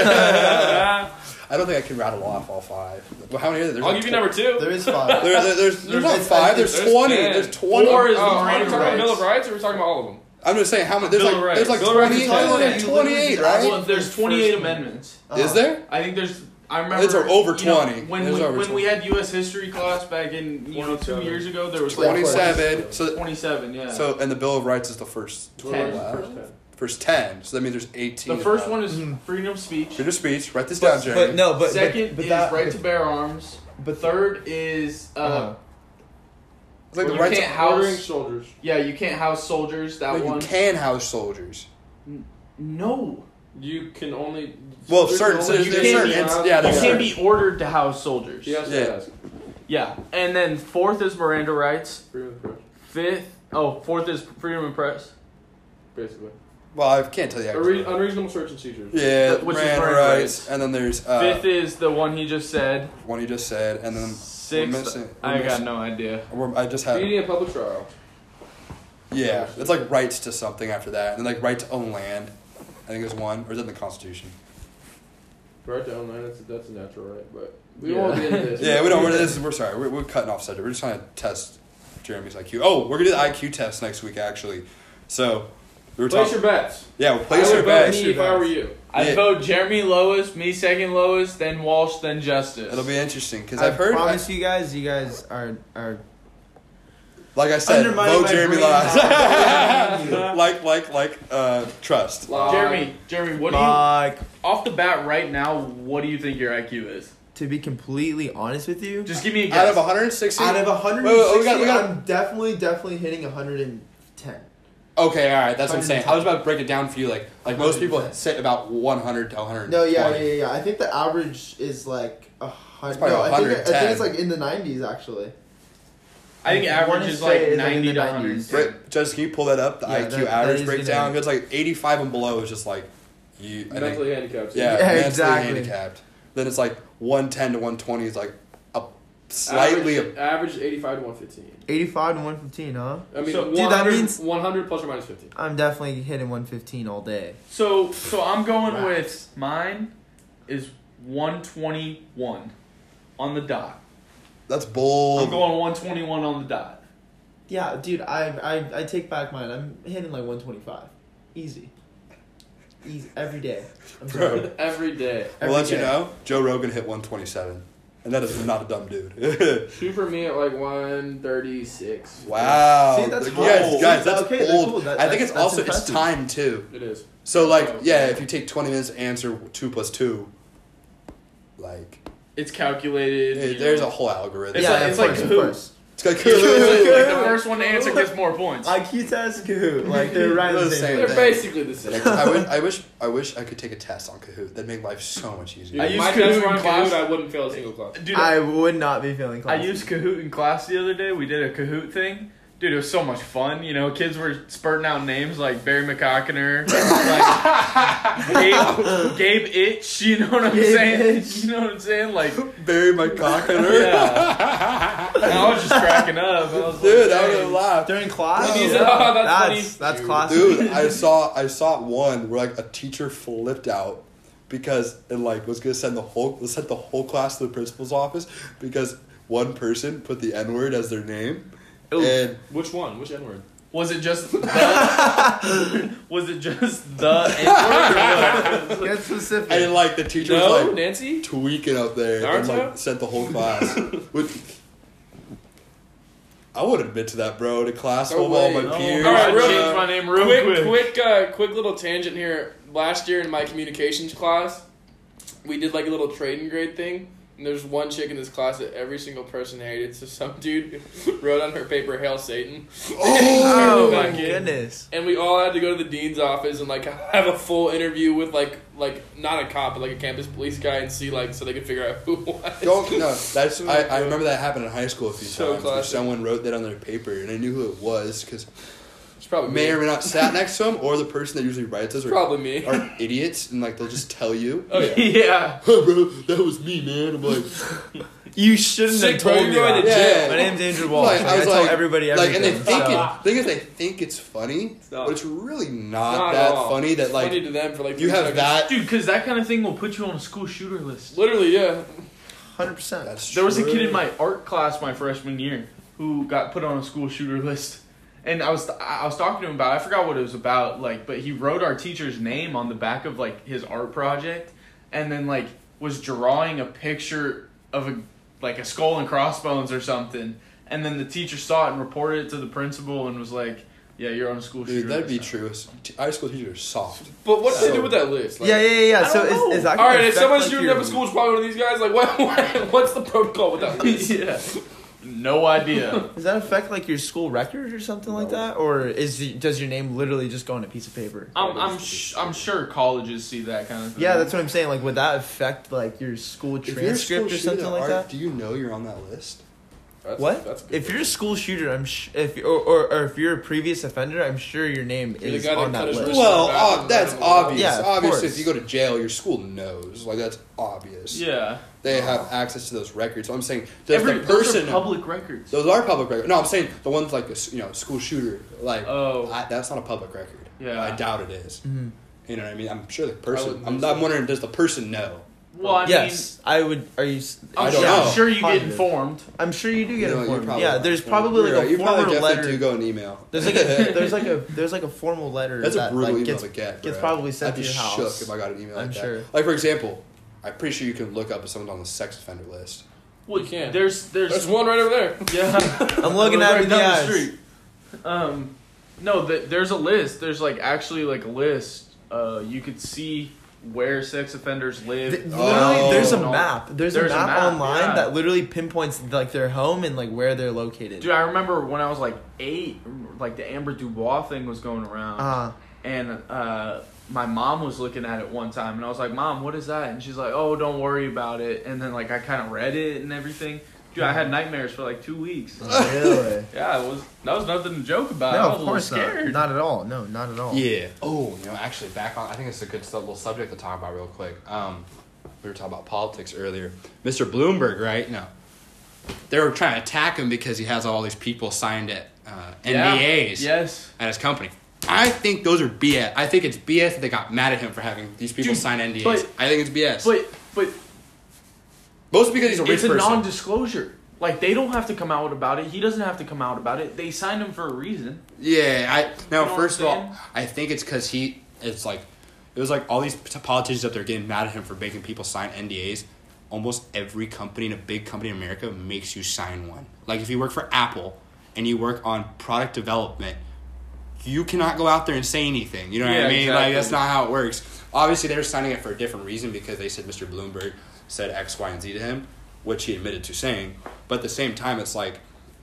I don't think I can rattle off all five. Well, how many are there? There's I'll like give you number two. There is five. There, there, there's, there's not There's- five. There's, there's twenty. ten. There's twenty. Four is the Oh, are we Miranda talking about Bill of rights. Rights, or are we talking about all of them? I'm just saying how many. There's Bill like of Rights. there's like Bill of Rights is twenty. ten. There's You twenty-eight, literally right? just- Well, there's First twenty-eight one. amendments. Is there? I think there's. I remember. It's over you know, twenty. when There's we, over when twenty. we had U S history class back in you know two twenty-seven. years ago, there was like Twenty-seven. So twenty-seven. Yeah. so and the Bill of Rights is the first Ten. Wow. First ten. First ten. So that means there's eighteen. the first of one them. is Mhm. freedom of speech. Freedom of speech. Write this down, But, Jeremy. but no, but Second but, but is that, right to bear arms. But Third is uh, uh It's like the you right to. can't house- Ordering soldiers. yeah, you can't house soldiers. That No, you one. can house soldiers. No, You can only. Well, there's certain- only- there's- you there's can't certain be ins- allowed- yeah, you there's can't certain- be ordered to house soldiers. Yes, Yeah. yes. Yeah, and then fourth is Miranda rights. Freedom of the press, Fifth, oh, fourth is freedom of press. basically. Well, I can't tell you. Unre- Actually. unreasonable search and seizures. Yeah, Which is Miranda Miranda rights, rights. and then there's uh, Fifth is the one he just said. one you just said, and then we're Sixth, missing. We're I got missing- no idea. we're- I just had. Speeding a public trial. Yeah, it's like rights to something after that, and then like right to own land. I think there's one, or is it in the Constitution? Right to own land, that's, that's a natural right, but we Yeah. won't get into this. Yeah, we don't. We're, this is, we're sorry. We're, we're cutting off subject. We're just trying to test Jeremy's I Q. Oh, we're gonna do the I Q test next week, actually. So we were Place talking. your bets. Yeah, we'll place I your would vote bets. me if I were you. I Yeah. vote Jeremy lowest, me second lowest, then Walsh, then Justice. It'll be interesting because I I've heard. I, promise you guys, you guys are are like I said, undermining vote my Jeremy brain last. power. like, like, like, uh, trust. Lie. Jeremy, Jeremy, what do you Like, off the bat right now? What do you think your I Q is? to be completely honest with you, Just give me a Out guess. of one hundred sixty. out of one hundred Wait, wait, sixty, we got- we got- I'm definitely definitely hitting one hundred ten. Okay, all right, that's what I'm saying. I was about to break it down for you. Like, like most people say about one hundred to one hundred. No, yeah, yeah, yeah, yeah. I think the average is like a hundred. probably No, I think, I one hundred ten. think it's like in the nineties actually. I think I average wanna is say like it's like in ninety the to nineties. one hundred. Right, Judge, can you pull that up? The Yeah, I Q that- that average is breakdown. gonna- It's like eighty-five and below is just like you. I think, Mentally handicapped. yeah, Yeah, mentally exactly. handicapped. Then it's like one ten to one twenty is like a slightly. Average, average eighty-five to one fifteen. eighty-five to one fifteen, huh? I mean, So, dude, that one hundred, means- one hundred plus or minus fifty. I'm definitely hitting one fifteen all day. So, so I'm going Max. with mine is one twenty-one on the dot. That's bold. I'm going one twenty-one on the dot. Yeah, dude, I I I take back mine. I'm hitting like one twenty-five, easy, easy every day. I'm sorry. Bro. Every day. I'll Every let you day. know. Joe Rogan hit one twenty-seven, and that is not a dumb dude. Shoot for me at like one thirty-six. Wow. See, that's guys, cool. guys, that's Okay, that's bold. cool. That- I think that's- it's that's also it's impressive. time too. It is. So like, Oh, yeah, okay. if you take twenty minutes to answer two plus two, like It's calculated. hey, you there's know. a whole algorithm. It's yeah, like- of it's like course, of Kahoot. course. It's like It's like the first one to answer gets more points. I Q test Kahoot, like they're right They're the the same. same. They're thing. basically the same. Like, I wish, I wish, I wish I could take a test on Kahoot. That'd make life so much easier. I If use my Kahoot test in were on class. Kahoot, I wouldn't fail a single class. Dude, I would not be feeling. I Classy. used Kahoot in class the other day. We did a Kahoot thing. Dude, it was so much fun. You know, kids were spurting out names like Barry McCockiner, like Gabe, Gabe Itch. You know what I'm Gabe saying? Itch. You know what I'm saying? Like, Barry McCockiner. yeah. And I was just cracking up. I was Dude, like, I would dang. have laughed. during class. And he's Yeah. like, oh, that's funny. that's that's classic. Dude, I saw I saw one where like a teacher flipped out because it like was gonna send the whole send the whole class to the principal's office because one person put the N word as their name. Ooh. And Which one? Which N word? Was it just the, was it just the N-word or what? Get specific. and like the teacher No, was like Nancy? tweaking up there and Naruto? like sent the whole class. With, I would admit to that, bro. To class No full of all way. my No, peers. All right, I real- changed my name real quick, quick. quick, uh, quick little tangent here. Last year in my communications class, we did like a little trading grade thing. And there's one chick in this class that every single person hated. So some dude wrote on her paper, "Hail Satan," oh back my in. goodness. and we all had to go to the dean's office and like have a full interview with like like not a cop but like a campus police guy and see like so they could figure out who it was. Don't no. That's I, I remember that happened in high school a few So times. Where classic. someone wrote that on their paper and I knew who it was because It's probably may me. or may not sat next to him, or the person that usually writes us It's are, probably me. are idiots, and like they'll just tell you. Oh yeah. yeah. Oh, bro, that was me, man. I'm like, You shouldn't Sick, have bro, told you're me going that. to jail. My name's Andrew Walsh. like, Like, I I, was tell like, everybody like, everything. and they think so. it. Thing is, they think it's funny, not. but it's really not, Not at that all. funny. That It's like funny to them for like you three have seconds. that. Dude, because that kind of thing will put you on a school shooter list. Literally, yeah. one hundred percent. That's There was a true. kid in my art class my freshman year who got put on a school shooter list. And I was I was talking to him about it. I forgot what it was about, like, but he wrote our teacher's name on the back of like his art project, and then like was drawing a picture of a like a skull and crossbones or something. And then the teacher saw it and reported it to the principal and was like, "Yeah, you're on a school shooter Dude, that'd be list." true. High school teachers are soft. But what do they So- do with that list? Like, Yeah, yeah, yeah. yeah. I So don't is, know. is that All gonna right, if affect, someone's like, shooting your- up a school, probably one of these guys. Like, what, what? What's the protocol with that list? Yeah, no idea. Does that affect like your school record or something like No. that, or is the, does your name literally just go on a piece of paper? I'm I'm sh- I'm sure colleges see that kind of thing. Yeah, that's what I'm saying. Like, would that affect like your school If you're a transcript school or something shooter like art, that? do you know you're on that list? That's, What? That's a good If you're a question. school shooter, I'm sh- if or, or or if you're a previous offender, I'm sure your name You're the is guy that on that cut his list. wrist. Well, back uh, and that's let 'em alone. obvious. Yeah, of Obviously, course. if you go to jail, your school knows. Like that's obvious. Yeah. They have access to those records. So I'm saying, does Every, the those person are public records. Those are public records. No, I'm saying the ones like this, you know, school shooter. Like, Oh. I, that's not a public record. Yeah. I doubt it is. Mhm. You know what I mean? I'm sure the person. wouldn't I'm, think so. I'm wondering, does the person know? Well, I yes, I would. Are you? s- mean, I'm, I don't sure, know. I'm sure you get Positive. informed. I'm sure you do get You know, you informed. probably Yeah, are. there's probably You're like right. a You probably formal definitely letter. do go an email. There's like a there's like a there's like a formal letter That's a that brutal like email gets to get. gets bro. probably sent I'd be to your house. shook if I got an email I'm like sure. that. Like for example, I'm pretty sure you can look up if someone's on the sex offender list. Well, You can. There's there's There's one right over there. yeah. I'm looking at right it in the down eyes. street. Um, no, th- there's a list. There's like actually like a list. Uh, you could see where sex offenders live. Th- literally, Oh. there's a map. There's, There's a a map, map, online yeah. that literally pinpoints like their home and like where they're located. Dude, I remember when I was like eight, like the Amber Dubois thing was going around, Uh, and uh, my mom was looking at it one time, and I was like, "Mom, what is that?" And she's like, "Oh, don't worry about it." And then like I kind of read it and everything. Dude, I had nightmares for like two weeks. really? Yeah, it was that was nothing to joke about. no, I was of a course little not. scared. Not at all. No, not at all. Yeah. Oh, you know, actually, back on. I think it's a good sub- little subject to talk about real quick. Um, we were talking about politics earlier. Mister Bloomberg, right? No, they were trying to attack him because he has all these people signed at uh, N D As Yes. at his company. I think those are B S. I think it's B S that they got mad at him for having these people Dude, sign N D As. but- I think it's B S. But but Mostly because he's a rich it's a person. non-disclosure. Like they don't have to come out about it. He doesn't have to come out about it. They signed him for a reason. Yeah, I now You know first of what I'm all, I think it's because he. It's like it was like all these p- politicians up there getting mad at him for making people sign N D As. Almost every company in a big company in America makes you sign one. Like if you work for Apple and you work on product development, you cannot go out there and say anything. You know what Yeah, I mean? exactly. Like that's not how it works. Obviously, they're signing it for a different reason because they said Mister Bloomberg said X, Y, and Z to him, which he admitted to saying. But at the same time, it's like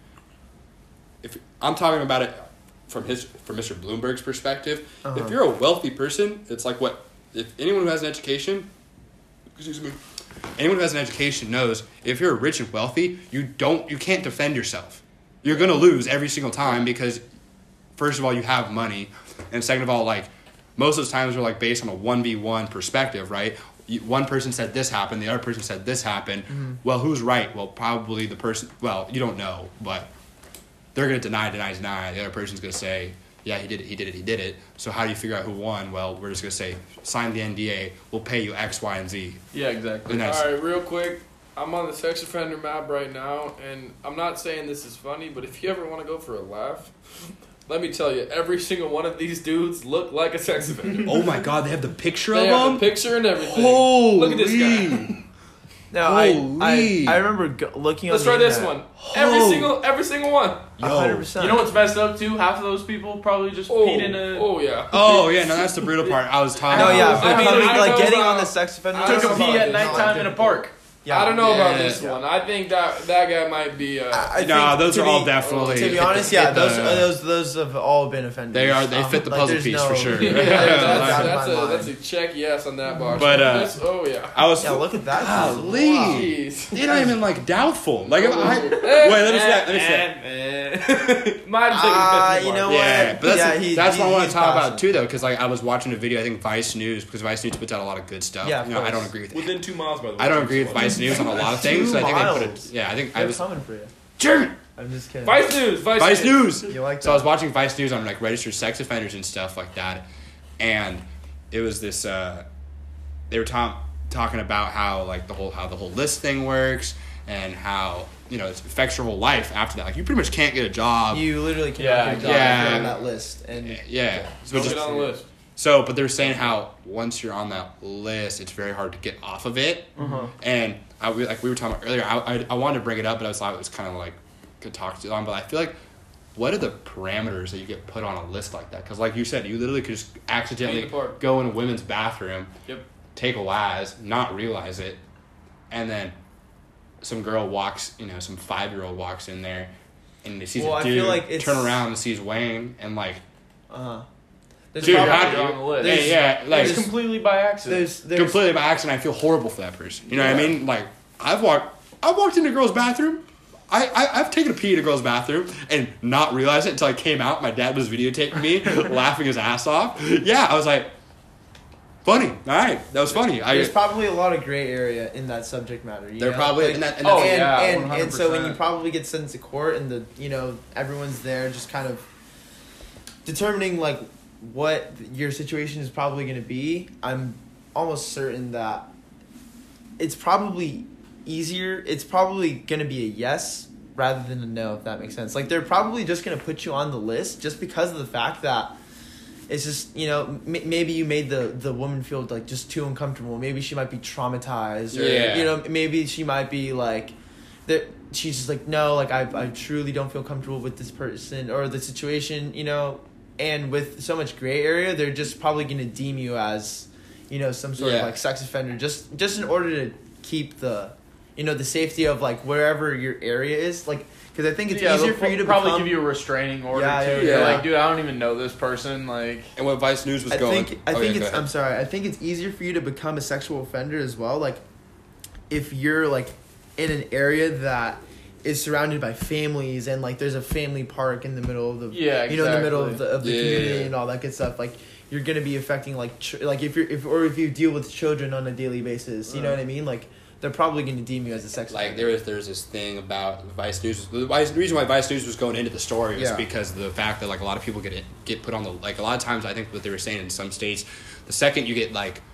if I'm talking about it from his from Mister Bloomberg's perspective, Uh-huh. if you're a wealthy person, it's like what if anyone who has an education, excuse me, anyone who has an education knows if you're rich and wealthy, you don't you can't defend yourself. You're gonna lose every single time because first of all you have money, and second of all like most of the times are like based on a one v one perspective, right? You, one person said this happened, the other person said this happened. Mm-hmm. Well, who's right? Well, probably the person. Well, you don't know, but they're gonna deny, deny, deny. The other person's gonna say, "Yeah, he did it. He did it. He did it." So how do you figure out who won? Well, we're just gonna say, "Sign the N D A. We'll pay you X, Y, and Z." Yeah, exactly. And that's All right, real quick. I'm on the sex offender map right now, and I'm not saying this is funny, but if you ever want to go for a laugh, let me tell you, every single one of these dudes look like a sex offender. oh my God, they have the picture They of have them. the picture and everything. Holy! Look at this guy. No, I, Holy. I I remember go- looking Let's on try the this internet. one. Every Oh. single, every single one. A hundred percent. You know what's messed up too? Half of those people probably just Oh, peed in a oh yeah. Oh yeah, no, that's the brutal part. I was talking. No, about yeah, I but mean, coming, I like know getting about- on the sex offender. I took don't a know pee about at this. nighttime in a park. Yeah, I don't know yeah, about yeah, this yeah. one. I think that that guy might be. Uh, I, I No, think those to are all be- definitely. To be hit honest, the- yeah, hit those the- those those have all been offenders. They are. They Um, fit the like, puzzle there's piece no- for sure. Yeah, there's no that's- doubt in that's my a- mind. that's a seriously, check yes on that box. But, uh, This- oh yeah. I was. Yeah, look at that. Golly. Jeez. You're not even like doubtful. Like, if I, wait, let me see that. Let me see that. Might have taken Ah, the fifth you know mark. what? Yeah, but that's, Yeah, he- that's what I he- want he's to talk passing. about too, though, because like I was watching a video. I think Vice News, because Vice News puts out a lot of good stuff. Yeah, of you know, I course. don't agree with. Within two miles, by the way. I don't agree with Vice News on a lot of things. Two So I think they put miles. it. Yeah, I think I They're was. coming for you. German. I'm just kidding. Vice News. Vice, Vice News. You like that? So I was watching Vice News on like registered sex offenders and stuff like that, and it was this. Uh, they were ta- talking about how like the whole how the whole list thing works and how you know it affects your whole life after that. Like you pretty much can't get a job. You literally cannot Yeah, get a job yeah. if you're on that list. And yeah. So, Don't just, get on the list. so, but they're saying how once you're on that list, it's very hard to get off of it. Uh-huh. And I, we- like we were talking about earlier, I, I, I wanted to bring it up, but I was thought it was kind of like could talk to on. But I feel like, what are the parameters that you get put on a list like that? Because like you said, you literally could just accidentally Paint the part. go in a women's bathroom, Yep. take a Laz, not realize it, and then some girl walks, you know, some five year old walks in there, and they sees Well, a I dude, feel like it's- turn around and sees Wayne, and like, uh-huh. There's dude, probably- how do you're you? on the list. Hey, yeah, like It's completely by accident. there's, there's completely by accident. I feel horrible for that person. You know what I Yeah. mean? Like I've walked, I've walked into a girl's bathroom. I, I I've taken a pee in a girl's bathroom and not realized it until I came out. My dad was videotaping me, laughing his ass off. Yeah, I was like, funny. All right, that was funny. I There's probably a lot of gray area in that subject matter. You they're know? probably Like, and that, and Oh, that's, and, yeah, and, one hundred and so when you percent. probably get sent to court and the you know everyone's there just kind of determining like what your situation is probably going to be, I'm almost certain that it's probably easier. It's probably going to be a yes rather than a no, if that makes sense. Like they're probably just going to put you on the list just because of the fact that it's just, you know, m- maybe you made the, the woman feel like just too uncomfortable. Maybe she might be traumatized, or Yeah. you know, maybe she might be like, that she's just like, no, like I I truly don't feel comfortable with this person or the situation, you know. And with so much gray area, they're just probably going to deem you as, you know, some sort Yeah. of like sex offender, just just in order to keep the, you know, the safety of like wherever your area is, like. Because I think it's yeah, easier they'll for you to probably become, give you a restraining order Yeah, too. yeah, You're yeah. like, dude, I don't even know this person. Like, and what Vice News was I going. think I oh, think yeah, go it's ahead. I'm sorry. I think it's easier for you to become a sexual offender as well. Like if you're like in an area that is surrounded by families and like there's a family park in the middle of the Yeah, you know in the middle of exactly. the of the Yeah, community yeah, yeah. and all that good stuff. Like you're gonna be affecting like ch- like if you're if or if you deal with children on a daily basis. You know Right. what I mean? Like they're probably gonna deem you as a sex Like offender. there was there's this thing about Vice News. The, Vice, the reason why Vice News was going into the story was Yeah. because of the fact that like a lot of people get it, get put on the like a lot of times I think what they were saying in some states, the second you get like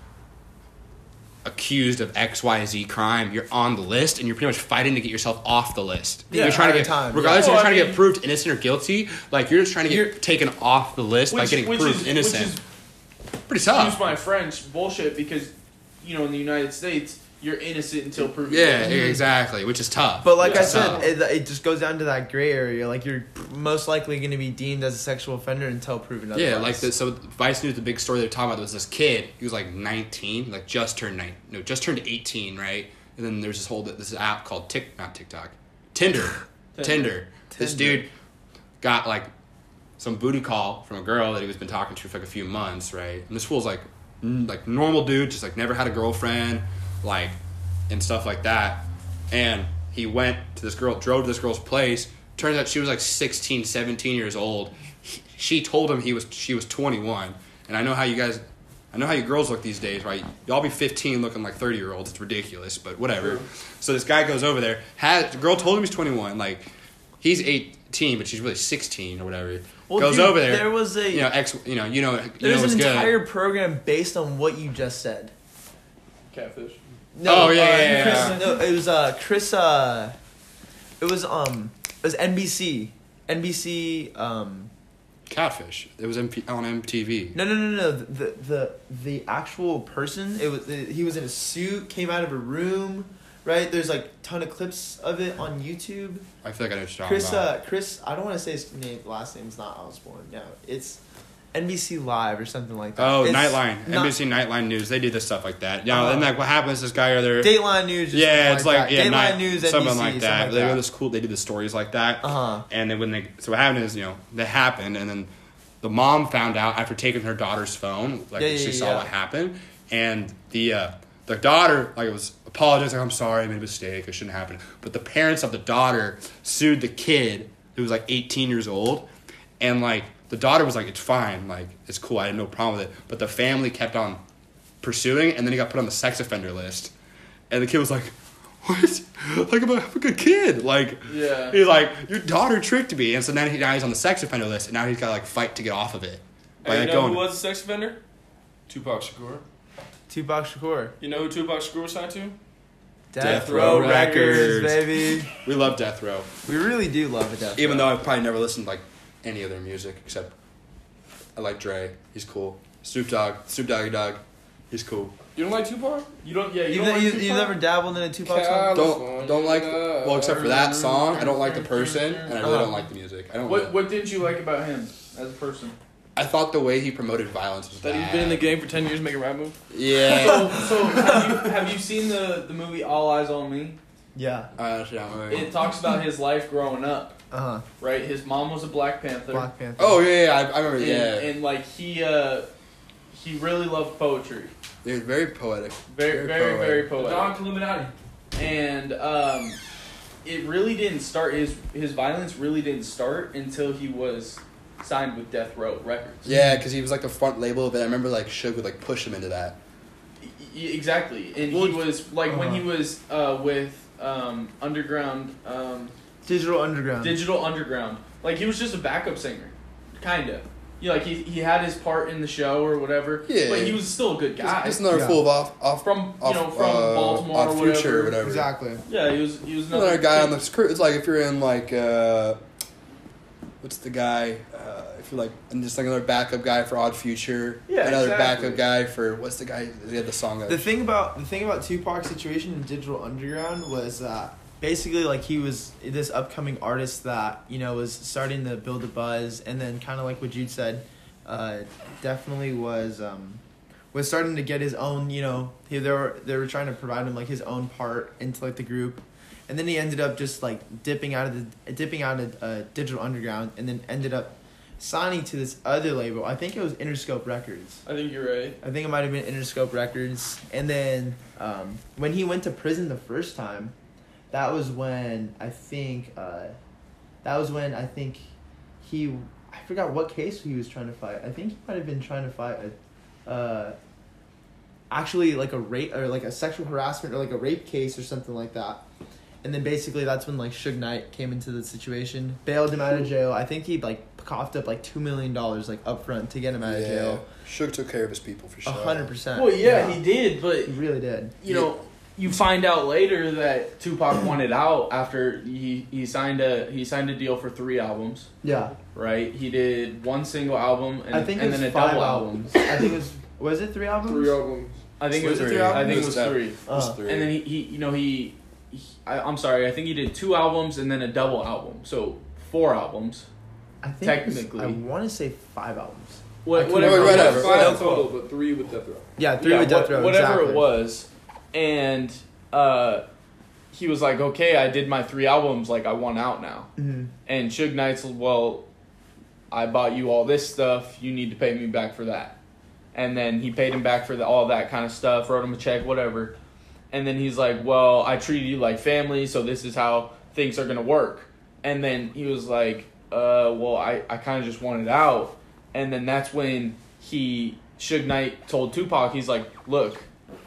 accused of X Y Z crime, you're on the list and you're pretty much fighting to get yourself off the list. Yeah, you're trying to entire get time, regardless yeah. if you're Well, trying I to mean- get proved innocent or guilty. Like you're just trying to You're- get taken off the list by which, getting which proved is, innocent. Which is, Pretty tough. excuse my French, bullshit. Because you know, in the United States, you're innocent until proven Yeah, guilty. exactly. Which is tough. But like Yeah. I said, So- it, it just goes down to that gray area. Like you're most likely going to be deemed as a sexual offender until proven otherwise. Yeah, like the, so Vice News, the big story they're talking about was this kid. He was like nineteen, like just turned nine, no, just turned eighteen, right? And then there's this whole this app called Tik, not TikTok, Tinder, Tinder. This Tinder. dude got like some booty call from a girl that he was been talking to for like a few months, right? And this fool's like, n- like normal dude, just like never had a girlfriend, like, and stuff like that. And he went to this girl, drove to this girl's place. Turns out she was like sixteen, seventeen years old. He, she told him he was she was twenty-one. And I know how you guys, I know how you girls look these days, right? Y'all be fifteen looking like thirty year olds. It's ridiculous, but whatever. So this guy goes over there. Had the girl told him he's twenty-one. Like he's eighteen, but she's really sixteen or whatever. Well, goes dude, over there. There was a You know, ex. You know, you know, you there's know what's an good. entire program based on what you just said. Catfish. Oh, yeah, uh, yeah, yeah, Chris, yeah. No, it was uh Chris. Uh, it was um it was N B C. N B C. Um, Catfish. It was M P- on M T V. no, no, no, no. The the the actual person. It was he was in a suit. Came out of a room. Right. There's like a ton of clips of it on YouTube. I feel like I know what you're talking Chris. about. Uh, Chris. I don't want to say his name. Last name's not Osborne. No, it's N B C Live or something like that. Oh, It's Nightline, not- N B C Nightline News. They do this stuff like that. You know, Uh-huh. and like what happens? This guy or there. Dateline News. Or Yeah, something it's like, that. yeah, Dateline night, News, something N B C, like that. something they like go to school. They do the stories like that. Uh huh. And then when they so what happened is you know they happened and then the mom found out after taking her daughter's phone, like Yeah, yeah, she saw yeah. what happened, and the uh, the daughter like it was apologizing. Like, I'm sorry, I made a mistake. It shouldn't happen. But the parents of the daughter sued the kid who was like eighteen years old, and like the daughter was like, it's fine, like it's cool. I had no problem with it. But the family kept on pursuing, and then he got put on the sex offender list, and the kid was like, what? Like, I'm a, I'm a good kid. Like, Yeah. he's like, your daughter tricked me. And so now, he, now he's on the sex offender list, and now he's got to, like, fight to get off of it. By, Hey, you like, know going, who was a sex offender? Tupac Shakur. Tupac Shakur. You know who Tupac Shakur was signed to? Death Row Records. baby. We love Death Row. We really do love it, Death Even Row. though I've probably never listened to, like, any of their music, except I like Dre. He's cool. Snoop Dogg. Snoop Doggy Dogg. He's cool. You don't like Tupac? You don't. Yeah. You You, don't like you, Tupac? you never dabbled in a Tupac song? Don't, don't like, well, except for that song, I don't like the person, and I really Uh-huh. don't like the music. I don't What really- What didn't you like about him as a person? I thought the way he promoted violence was That bad. he's been in the game for ten years making rap moves? Yeah. So, so have, you, have you seen the the movie All Eyes on Me? Yeah. I actually don't remember. It talks about his life growing up. Uh huh. Right. His mom was a Black Panther. Black Panther. Oh, yeah, yeah, I, I remember, And, yeah. and like he uh he really loved poetry. They're very poetic. Very very very, poetic. poetic. Illuminati. And um it really didn't start his his violence really didn't start until he was signed with Death Row Records. Yeah, because he was like the front label of it. I remember like Suge would like push him into that. Y- y- Exactly. And Well, he was like when he uh-huh. was uh with um Underground um Digital Underground. Digital Underground. Like he was just a backup singer, kind of. You know, like he he had his part in the show or whatever. Yeah. But he was still a good guy. Just another Yeah. fool of off, off from you off, know from uh, Baltimore off or Future whatever. or whatever. Exactly. Yeah, he was he was Another another guy kid. on the crew. It's like if you're in like uh, what's the guy? Uh, if you're like and just like another backup guy for Odd Future. Yeah, Another exactly. backup guy for what's the guy? He had the song. Of, The thing about the thing about Tupac's situation in Digital Underground was that basically like he was this upcoming artist that you know was starting to build a buzz, and then kind of like what Jude said, uh, definitely was um, was starting to get his own. You know, he, they were they were trying to provide him like his own part into like the group, and then he ended up just like dipping out of the dipping out of uh, Digital Underground, and then ended up signing to this other label. I think it was Interscope Records. I think you're right. I think it might have been Interscope Records. And then um, when he went to prison the first time, that was when I think uh, that was when I think he I forgot what case he was trying to fight. I think he might have been trying to fight a uh, actually like a rape or like a sexual harassment or like a rape case or something like that. And then basically that's when like Suge Knight came into the situation, bailed him out of jail. I think he like coughed up like two million dollars like up front to get him out of yeah, jail. Suge took care of his people for A sure. hundred percent. Well, yeah, he did, but He really did. you know, you find out later that Tupac wanted out after he, he signed a he signed a deal for three albums, Yeah, right? He did one single album and, I think and it was then a five double albums. album. I think it was was it three albums? Three albums. I think it was Was it three. three I think it albums? was It was three. It was Uh, three. And then he, he you know he, he I, I'm sorry, I think he did two albums and then a double album, so four albums. I think it was- technically. I want to say five albums. What, could- whatever, wait, whatever, whatever, whatever. Five total, but three with Death Row. Yeah, three Yeah, with Death what- Row. whatever exactly. it was, and uh, he was like, "Okay, I did my three albums. Like, I want out now." Mhm. And Suge Knight's, well, I bought you all this stuff. You need to pay me back for that. And then he paid him back for the, all that kind of stuff. Wrote him a check, whatever. And then he's like, "Well, I treated you like family, so this is how things are gonna work." And then he was like, "Uh, well, I I kind of just wanted out." And then that's when he Suge Knight told Tupac, he's like, "Look,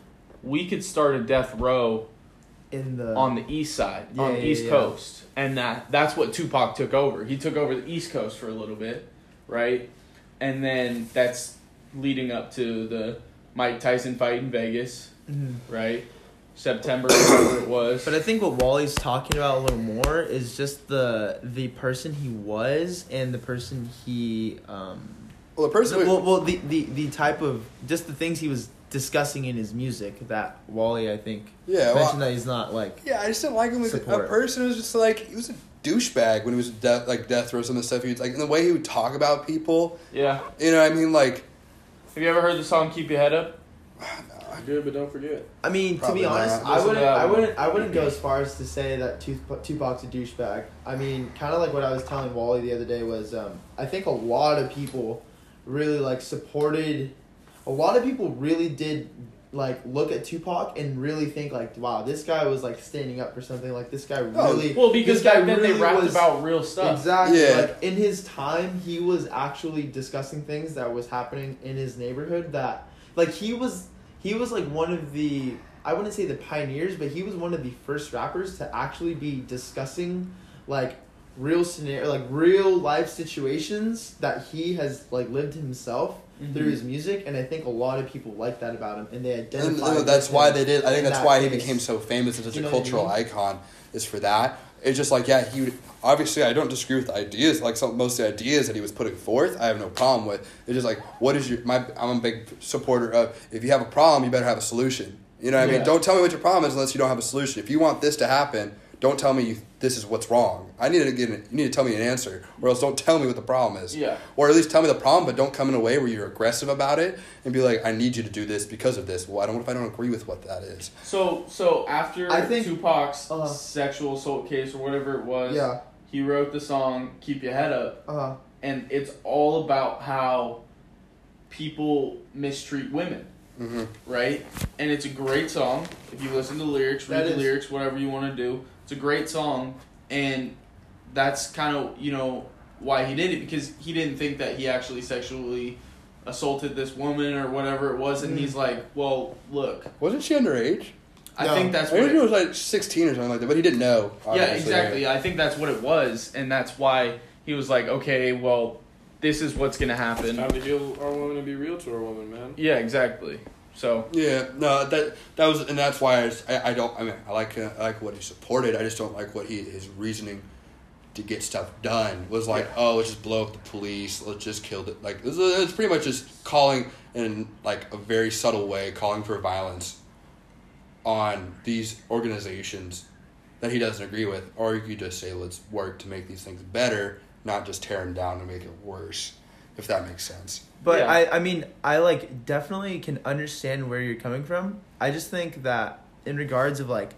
we could start a Death Row In the on the east side, Yeah, on the yeah, east yeah. coast," and that that's what Tupac took over. He took over the east coast for a little bit, right? And then that's leading up to the Mike Tyson fight in Vegas, Mhm. right? September, whatever it was. But I think what Wally's talking about a little more is just the the person he was and the person he um well, the person. well, well the, the the type of just the things he was discussing in his music that Wally I think yeah, well, mentioned that he's not like yeah, I just didn't like him as a Support. person. It was just like he was a douchebag when he was death, like Death Row. Some of the stuff he was like, and the way he would talk about people. Yeah. You know what I mean? Like, Have you ever heard the song "Keep Your Head Up"? I Good, but don't forget. I mean, Probably to be honest, not. I Listen to wouldn't, that I one. wouldn't, I wouldn't go as far as to say that Tup- Tupac's a douchebag. I mean, kind of like what I was telling Wally the other day was, um, I think a lot of people really like supported. A lot of people really did like look at Tupac and really think like, wow, this guy was like standing up for something. Like this guy really. Well, because this guy back then really they rapped was- about real stuff. Exactly. Yeah. Like in his time, he was actually discussing things that was happening in his neighborhood. That like he was he was like one of the I wouldn't say the pioneers, but he was one of the first rappers to actually be discussing like real scenario, like real life situations that he has like lived himself Mhm. through his music. And I think a lot of people like that about him, and they And identify. uh, that's with why him they did. I think in that's that why he case. became so famous and such You a know what I cultural mean? icon. Is for that. It's just like yeah, he would, obviously I don't disagree with the ideas. Like some most of the ideas that he was putting forth, I have no problem with. It's just like what is your my? I'm a big supporter of if you have a problem, you better have a solution. You know what I Yeah. mean? Don't tell me what your problem is unless you don't have a solution. If you want this to happen, don't tell me you, this is what's wrong. I need to get an, you need to tell me an answer, or else don't tell me what the problem is. Yeah. Or at least tell me the problem, but don't come in a way where you're aggressive about it and be like, I need you to do this because of this. Well, I don't. What if I don't agree with what that is? So so after I think- Tupac's uh-huh. sexual assault case or whatever it was, Yeah. he wrote the song "Keep Your Head Up," Uh, and it's all about how people mistreat women, Mm-hmm. right? And it's a great song. If you listen to the lyrics, read That the is- lyrics, whatever you want to do, it's a great song, and that's kind of you know why he did it, because he didn't think that he actually sexually assaulted this woman or whatever it was, and Mhm. he's like, well, look, Wasn't she underage? I No. think that's I what think it, it was like sixteen or something like that, but he didn't know. yeah, obviously. exactly. I think that's what it was, and that's why he was like, okay, well, this is what's gonna It's happen. time to heal our women and be real to our women, man. Yeah, exactly. So Yeah, no, that that was, and that's why I, just, I, I don't. I mean, I like uh, I like what he supported. I just don't like what he his reasoning to get stuff done was like. Yeah. Oh, let's just blow up the police. Let's just kill it. Like it's, it's pretty much just calling in like a very subtle way, calling for violence on these organizations that he doesn't agree with, or you could just say, let's work to make these things better, not just tear them down and make it worse. If that makes sense. But Yeah. I, I mean, I like definitely can understand where you're coming from. I just think that in regards of like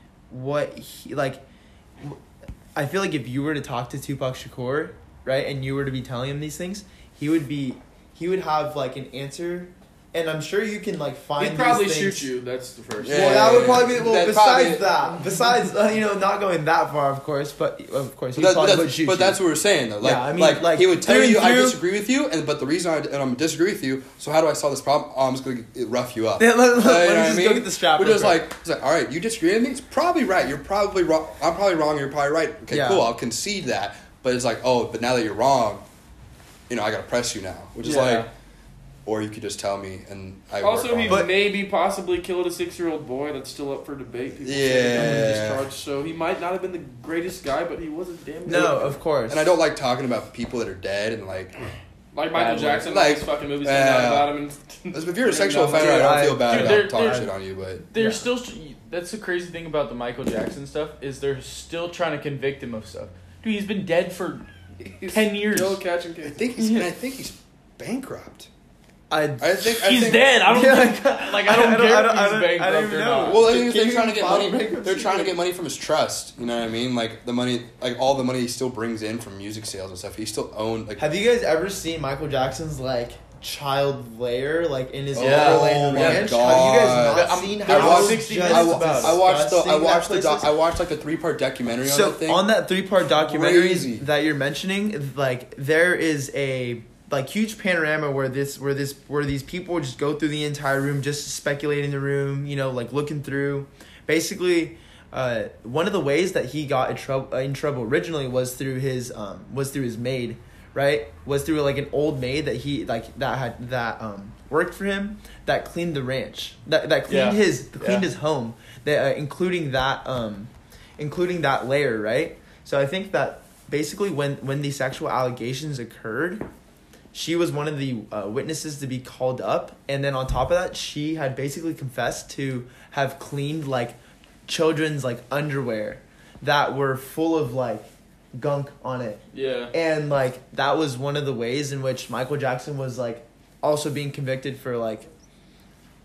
what he like, w- I feel like if you were to talk to Tupac Shakur, right, and you were to be telling him these things, he would be, he would have like an answer, and I'm sure you can like find. He'd probably these things. shoot you. That's the first. Yeah. Well, that would probably be well. That'd Besides probably- that, besides uh, you know, not going that far, of course, but of course, he But, that, probably but, would that's, shoot but you. that's what we're saying though. Like, Yeah, I mean, like, like, he would tell through you, and I through- disagree with you, and but the reason I and I'm disagree with you. So how do I solve this problem? Oh, I'm just gonna get- rough you up. Yeah, let, let, Uh, you let know me what I just mean? go get the strap. We're real just quick. like, it's like, all right, you disagree with me. It's probably right. You're probably wrong. I'm probably wrong. You're probably right. Okay, Yeah. cool. I'll concede that. But it's like, oh, but now that you're wrong, you know, I gotta press you now, which is Yeah. like, or you could just tell me, and I Also, work he on But- it. maybe possibly killed a six-year-old boy. That's still up for debate. People say he Yeah. was discharged, so he might not have been the greatest guy, but he was a damn good. No, of course. And I don't like talking about people that are dead and like. Like Michael Bad Jackson, like- like these fucking movies Yeah. come out about him. And If you're a sexual Dude, offender, I don't I- feel bad Dude, about they're- talking they're- shit on you, but they're Yeah. still. That's the crazy thing about the Michael Jackson stuff is they're still trying to convict him of stuff. Dude, he's been dead for he's ten years. Still catching I kids. think he's. And I think he's bankrupt. I, I think I He's think, dead. I don't Yeah, think, like I don't, I don't- care I don't- if I he's don't- I don't bankrupt even or know. not. Well, I Can think they're you trying to get file money. bankruptcy? They're trying to get money from his trust. You know what I mean? Like the money, like all the money he still brings in from music sales and stuff. He still owned like. have you guys ever seen Michael Jackson's like child lair, like in his Yeah. Overland Oh my Ranch? God. Have you guys not I'm- seen there's how sixty just I, minutes wa- about I watched the I disgusting watched the that doc, place I is? watched like a three part documentary on So that thing. on that three part documentary Crazy. that you're mentioning, like there is a like huge panorama where this where this where these people just go through the entire room just speculating the room, you know, like looking through. Basically, uh, one of the ways that he got in trouble in trouble originally was through his um was through his maid, right? Was through like an old maid that he like that had that um worked for him that cleaned the ranch that that cleaned Yeah. his cleaned Yeah. his home that uh, including that um including that layer, right? So I think that basically when when these sexual allegations occurred, she was one of the uh, witnesses to be called up, and then on top of that, she had basically confessed to have cleaned like children's like underwear that were full of like gunk on it. Yeah. And like that was one of the ways in which Michael Jackson was like also being convicted for like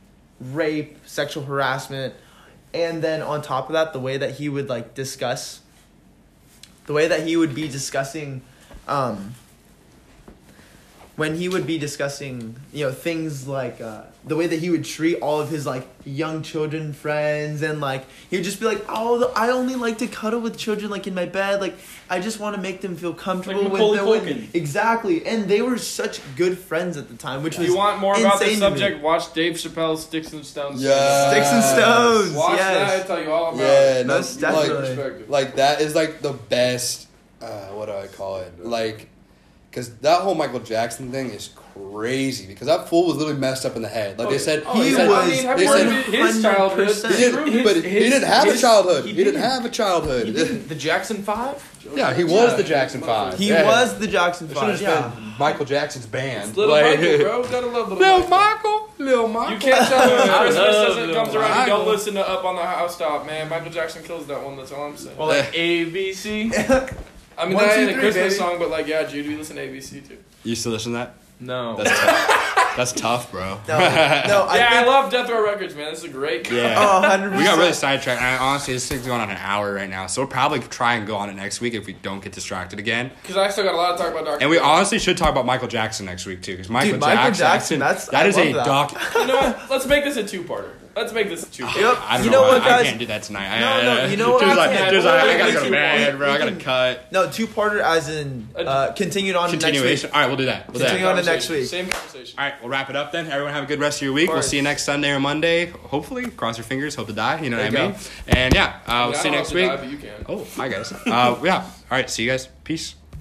rape, sexual harassment, and then on top of that, the way that he would like discuss, the way that he would be discussing, um, when he would be discussing, you know, things like uh, the way that he would treat all of his like young children friends, and like he would just be like, oh, I only like to cuddle with children like in my bed, like I just want to make them feel comfortable Like with Macaulay their Culkin. exactly, and they were such good friends at the time, which If was you want more about this insane to me. subject, watch Dave Chappelle's Sticks and Stones. Yeah. Sticks and Stones. Watch yes. that. I tell you all about Yeah, it. no, Most like, definitely. Perspective. like that is like the best. Uh, what do I call it? Like, because that whole Michael Jackson thing is crazy. Because that fool was literally messed up in the head. Like they said, Oh, He they said, was I mean, have they you said- heard his childhood. one hundred percent. he didn't, but he His- didn't have his- a childhood. he He, didn't didn't. have a childhood. The Jackson Five. yeah, he was the Jackson Five. He Yeah. was the Jackson It should have Five. just Yeah. been Michael Jackson's band. Little Like- Michael, bro. Gotta love little, Little Michael. Michael, little Michael. You can't tell me when I Christmas love doesn't Little comes around. You Michael. don't listen to Up on the Housetop, man. Michael Jackson kills that one. That's all I'm saying. Well, like A B C. I mean, One, that two, ain't a three, Christmas baby. song, but like, yeah, Jude, we listen to A B C too. You still listen to that? No. That's tough. That's tough, bro. No, no, I yeah, I think, love Death Row Records, man. This is a great. Yeah. oh, one hundred percent. We got really sidetracked. And honestly, this thing's going on an hour right now, so we'll probably try and go on it next week if we don't get distracted again. Because I still got a lot to talk about. Doctor And we Dre. honestly should talk about Michael Jackson next week too, because Michael, Dude, Michael Jackson, Jackson, that's- that I is a love that. doc. You know what? Let's make this a two-parter. Let's make this a two-parter. Yep. I don't You know, know what, I, I guys? can't do that tonight. No, I, no, you know what? Drew's like, Yeah, Drew's like, I we'll gotta make go to it- bed, we- bro. I we gotta can- cut. No, two parter as in uh, continued on next Continuation. week. All right, we'll do that. We'll do that. Continue on to next week. Same conversation. All right, we'll wrap it up then. Everyone have a good rest of your week. We'll course. see you next Sunday or Monday. Hopefully, cross your fingers. Hope to die. You know There what I you mean? And yeah, uh, I we'll mean, I see you don't next know if week. to die, but you can. Oh, hi guys. Uh, yeah. All right, see you guys. Peace.